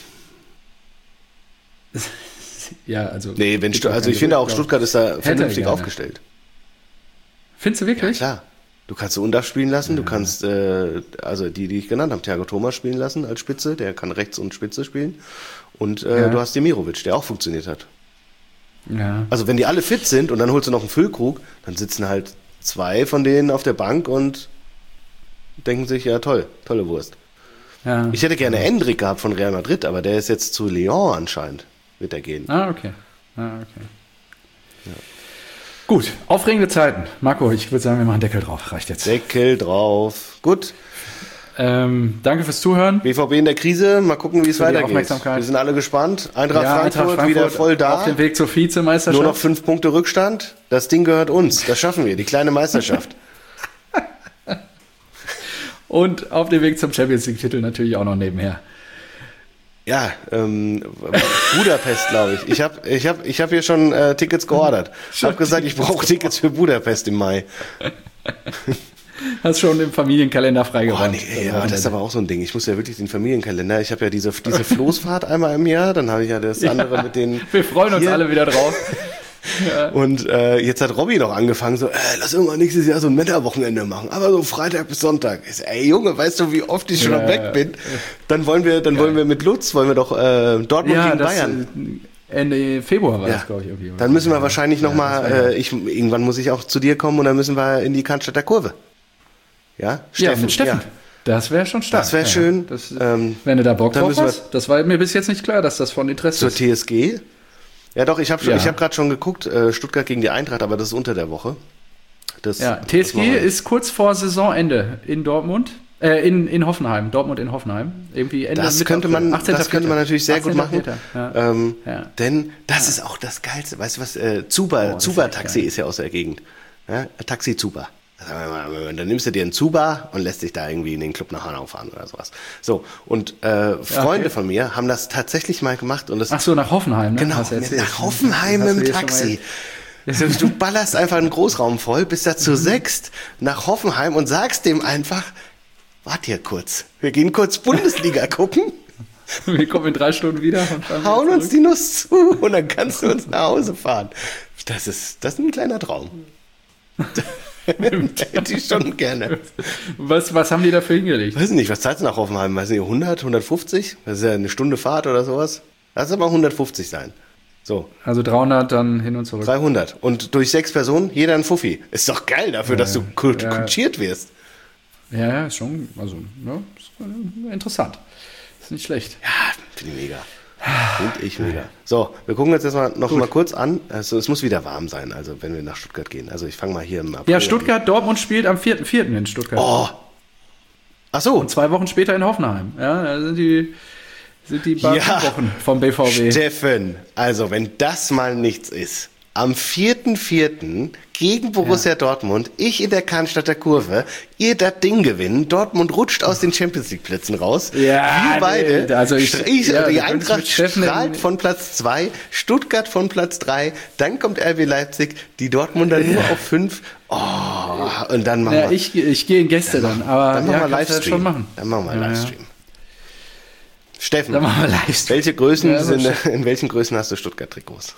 Ja, also. Nee, wenn gibt Stu- auch also kein ich finde auch Gerücht, Stuttgart ist da er vernünftig gerne. aufgestellt. Findest du Ja, wirklich? klar. Du kannst Undav spielen lassen, du kannst, äh, also die, die ich genannt habe, Thiago Thomas spielen lassen als Spitze, der kann rechts und Spitze spielen. Und äh, Ja. du hast Demirovic, der auch funktioniert hat. Ja. Also wenn die alle fit sind und dann holst du noch einen Füllkrug, dann sitzen halt zwei von denen auf der Bank und denken sich, ja toll, tolle Wurst. ja. Ich hätte gerne Endrick gehabt von Real Madrid, aber der ist jetzt zu Lyon anscheinend, wird er gehen. Ah, okay. Ah, okay. Gut, aufregende Zeiten. Marco, ich würde sagen, wir machen Deckel drauf. Reicht jetzt. Deckel drauf. Gut, Ähm, danke fürs Zuhören. B V B in der Krise, mal gucken, wie es Für die weitergeht. Aufmerksamkeit. Wir sind alle gespannt. Eintracht, Ja, Frankfurt, Eintracht wieder voll da. Auf dem Weg zur Vizemeisterschaft. Nur noch fünf Punkte Rückstand. Das Ding gehört uns. Das schaffen wir, die kleine Meisterschaft. Und auf dem Weg zum Champions League-Titel natürlich auch noch nebenher. Ja, ähm, Budapest, glaube ich. Ich habe ich hab, ich hab hier schon äh, Tickets geordert. Ich habe gesagt, ich brauche Tickets für Budapest im Mai. Hast schon im Familienkalender Oh, freigeräumt. nee, ja, das ist aber auch so ein Ding. Ich muss ja wirklich den Familienkalender. Ich habe ja diese, diese Floßfahrt einmal im Jahr. Dann habe ich ja das andere mit den. Wir freuen uns hier. alle wieder drauf. Und äh, jetzt hat Robby noch angefangen, so, äh, lass irgendwann nächstes Jahr so ein Männerwochenende machen, aber so Freitag bis Sonntag. Ich so, ey Junge, weißt du, wie oft ich schon Ja, am weg ja. bin? Dann wollen wir, dann wollen wir mit Lutz, wollen wir doch äh, Dortmund Ja, gegen das, Bayern. äh, Ende Februar war Ja. das, glaube ich. Irgendwie. Dann müssen wir wahrscheinlich Ja, nochmal, das war ja- äh, ich, irgendwann muss ich auch zu dir kommen und dann müssen wir in die Cannstatter Kurve. Ja, Ja, mit Steffen. ja. Das wäre schon stark. Das wär Ja, schön. Das, Ähm, wenn du da Bock dann drauf müssen wir- hast, das war mir bis jetzt nicht klar, dass das von Interesse Zur ist. T S G. Ja doch, ich habe Ja. ich hab gerade schon geguckt, äh, Stuttgart gegen die Eintracht, aber das ist unter der Woche. Das, Ja, T S das machen G wir. ist kurz vor Saisonende in Dortmund, äh, in, in Hoffenheim, Dortmund in Hoffenheim. Irgendwie Ende Das Mitte könnte April. man, achtzehnter das könnte man natürlich sehr gut machen. achtzehnter Ja. Ähm, Ja. Denn das ist auch das Geilste. Weißt du was? Äh, Zuba, Oh, das ist Zuba echt Taxi geil. ist ja aus der Gegend. Ja? Taxi Zuba. Dann nimmst du dir einen Zuba und lässt dich da irgendwie in den Club nach Hanau fahren oder sowas. So, und äh, Freunde okay. von mir haben das tatsächlich mal gemacht und das Ach so, nach Hoffenheim, ne? genau, Hast du erzählt. nach Hoffenheim Hast du im dir schon mal- Taxi. Also, du ballerst einfach einen Großraum voll, bist da Mhm. zu sechst nach Hoffenheim und sagst dem einfach, wart hier kurz, wir gehen kurz Bundesliga gucken. Wir kommen in drei Stunden wieder und fahren Hauen wieder uns die Nuss zu und dann kannst du uns nach Hause fahren. Das ist, das ist ein kleiner Traum. Hätte ich schon gerne. Was, was haben die dafür hingelegt? Weiß nicht, was zahlst du nach Hoffenheim? Weiß nicht, hundert, hundertfünfzig? Das ist ja eine Stunde Fahrt oder sowas. Lass aber hundertfünfzig sein. So, Also dreihundert dann hin und zurück. dreihundert. Und durch sechs Personen, jeder ein Fuffi. Ist doch geil dafür, dass du kult- ja. kutschiert wirst. Ja, ja, ist schon, also, ja, ist äh, interessant. Ist nicht schlecht. Ja, finde ich mega. Finde ich mega. So, wir gucken uns jetzt mal noch mal kurz an. Also, es muss wieder warm sein, also wenn wir nach Stuttgart gehen. Also ich fange mal hier im April Ja, an. Stuttgart, Dortmund spielt am vierten vierten in Stuttgart. Oh. Ach so. Und zwei Wochen später in Hoffenheim. Ja, da sind die, sind die beiden Ja. Wochen vom B V B. Steffen, also wenn das mal nichts ist. Am vierten vierten gegen Borussia Ja. Dortmund, ich in der Cannstatter Kurve, ihr das Ding gewinnen, Dortmund rutscht aus den Champions League Plätzen raus. Ja, wir beide, nee, also ich- stra- ich, ja, die du könntest Eintracht mit Steffen strahlt in- von Platz zwei, Stuttgart von Platz drei, dann kommt R B Leipzig, die Dortmunder nur auf fünf. Oh, und dann machen Ja, wir, ich, ich gehe in Gäste dann, aber dann machen ja, wir kannst du das Livestream. schon machen. Dann machen wir Ja, ja. Livestream. Steffen, Dann machen wir Livestream. welche Größen Ja, sind, aber in welchen Größen hast du Stuttgart-Trikots?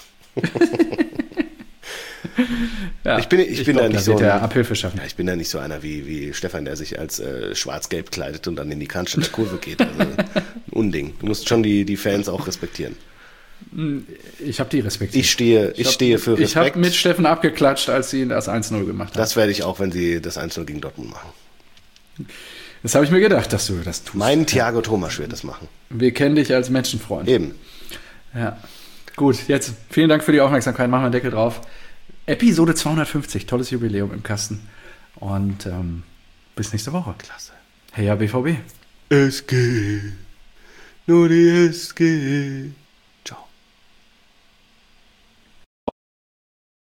Ja, Ich bin- ich bin da nicht so wird er ein- Abhilfe schaffen. Ja, ich bin da nicht so einer wie, wie Stefan, der sich als äh, schwarz-gelb kleidet und dann in die Cannstatter Kurve geht. Also ein Unding. Du musst schon die, die Fans auch respektieren. Ich habe die respektiert. Ich stehe, ich hab- stehe für Ich habe Respekt. mit Steffen abgeklatscht, als sie das eins null gemacht haben. Das werde ich auch, wenn sie das eins null gegen Dortmund machen. Das habe ich mir gedacht, dass du das tust. Mein Thiago Thomas wird das machen. Wir kennen dich als Menschenfreund. Eben. Ja. Gut, jetzt vielen Dank für die Aufmerksamkeit. Machen wir einen Deckel drauf. Episode zweihundertfünfzig, tolles Jubiläum im Kasten. Und ähm, bis nächste Woche. Klasse. Hey, ja, B V B. S G. Nur die S G.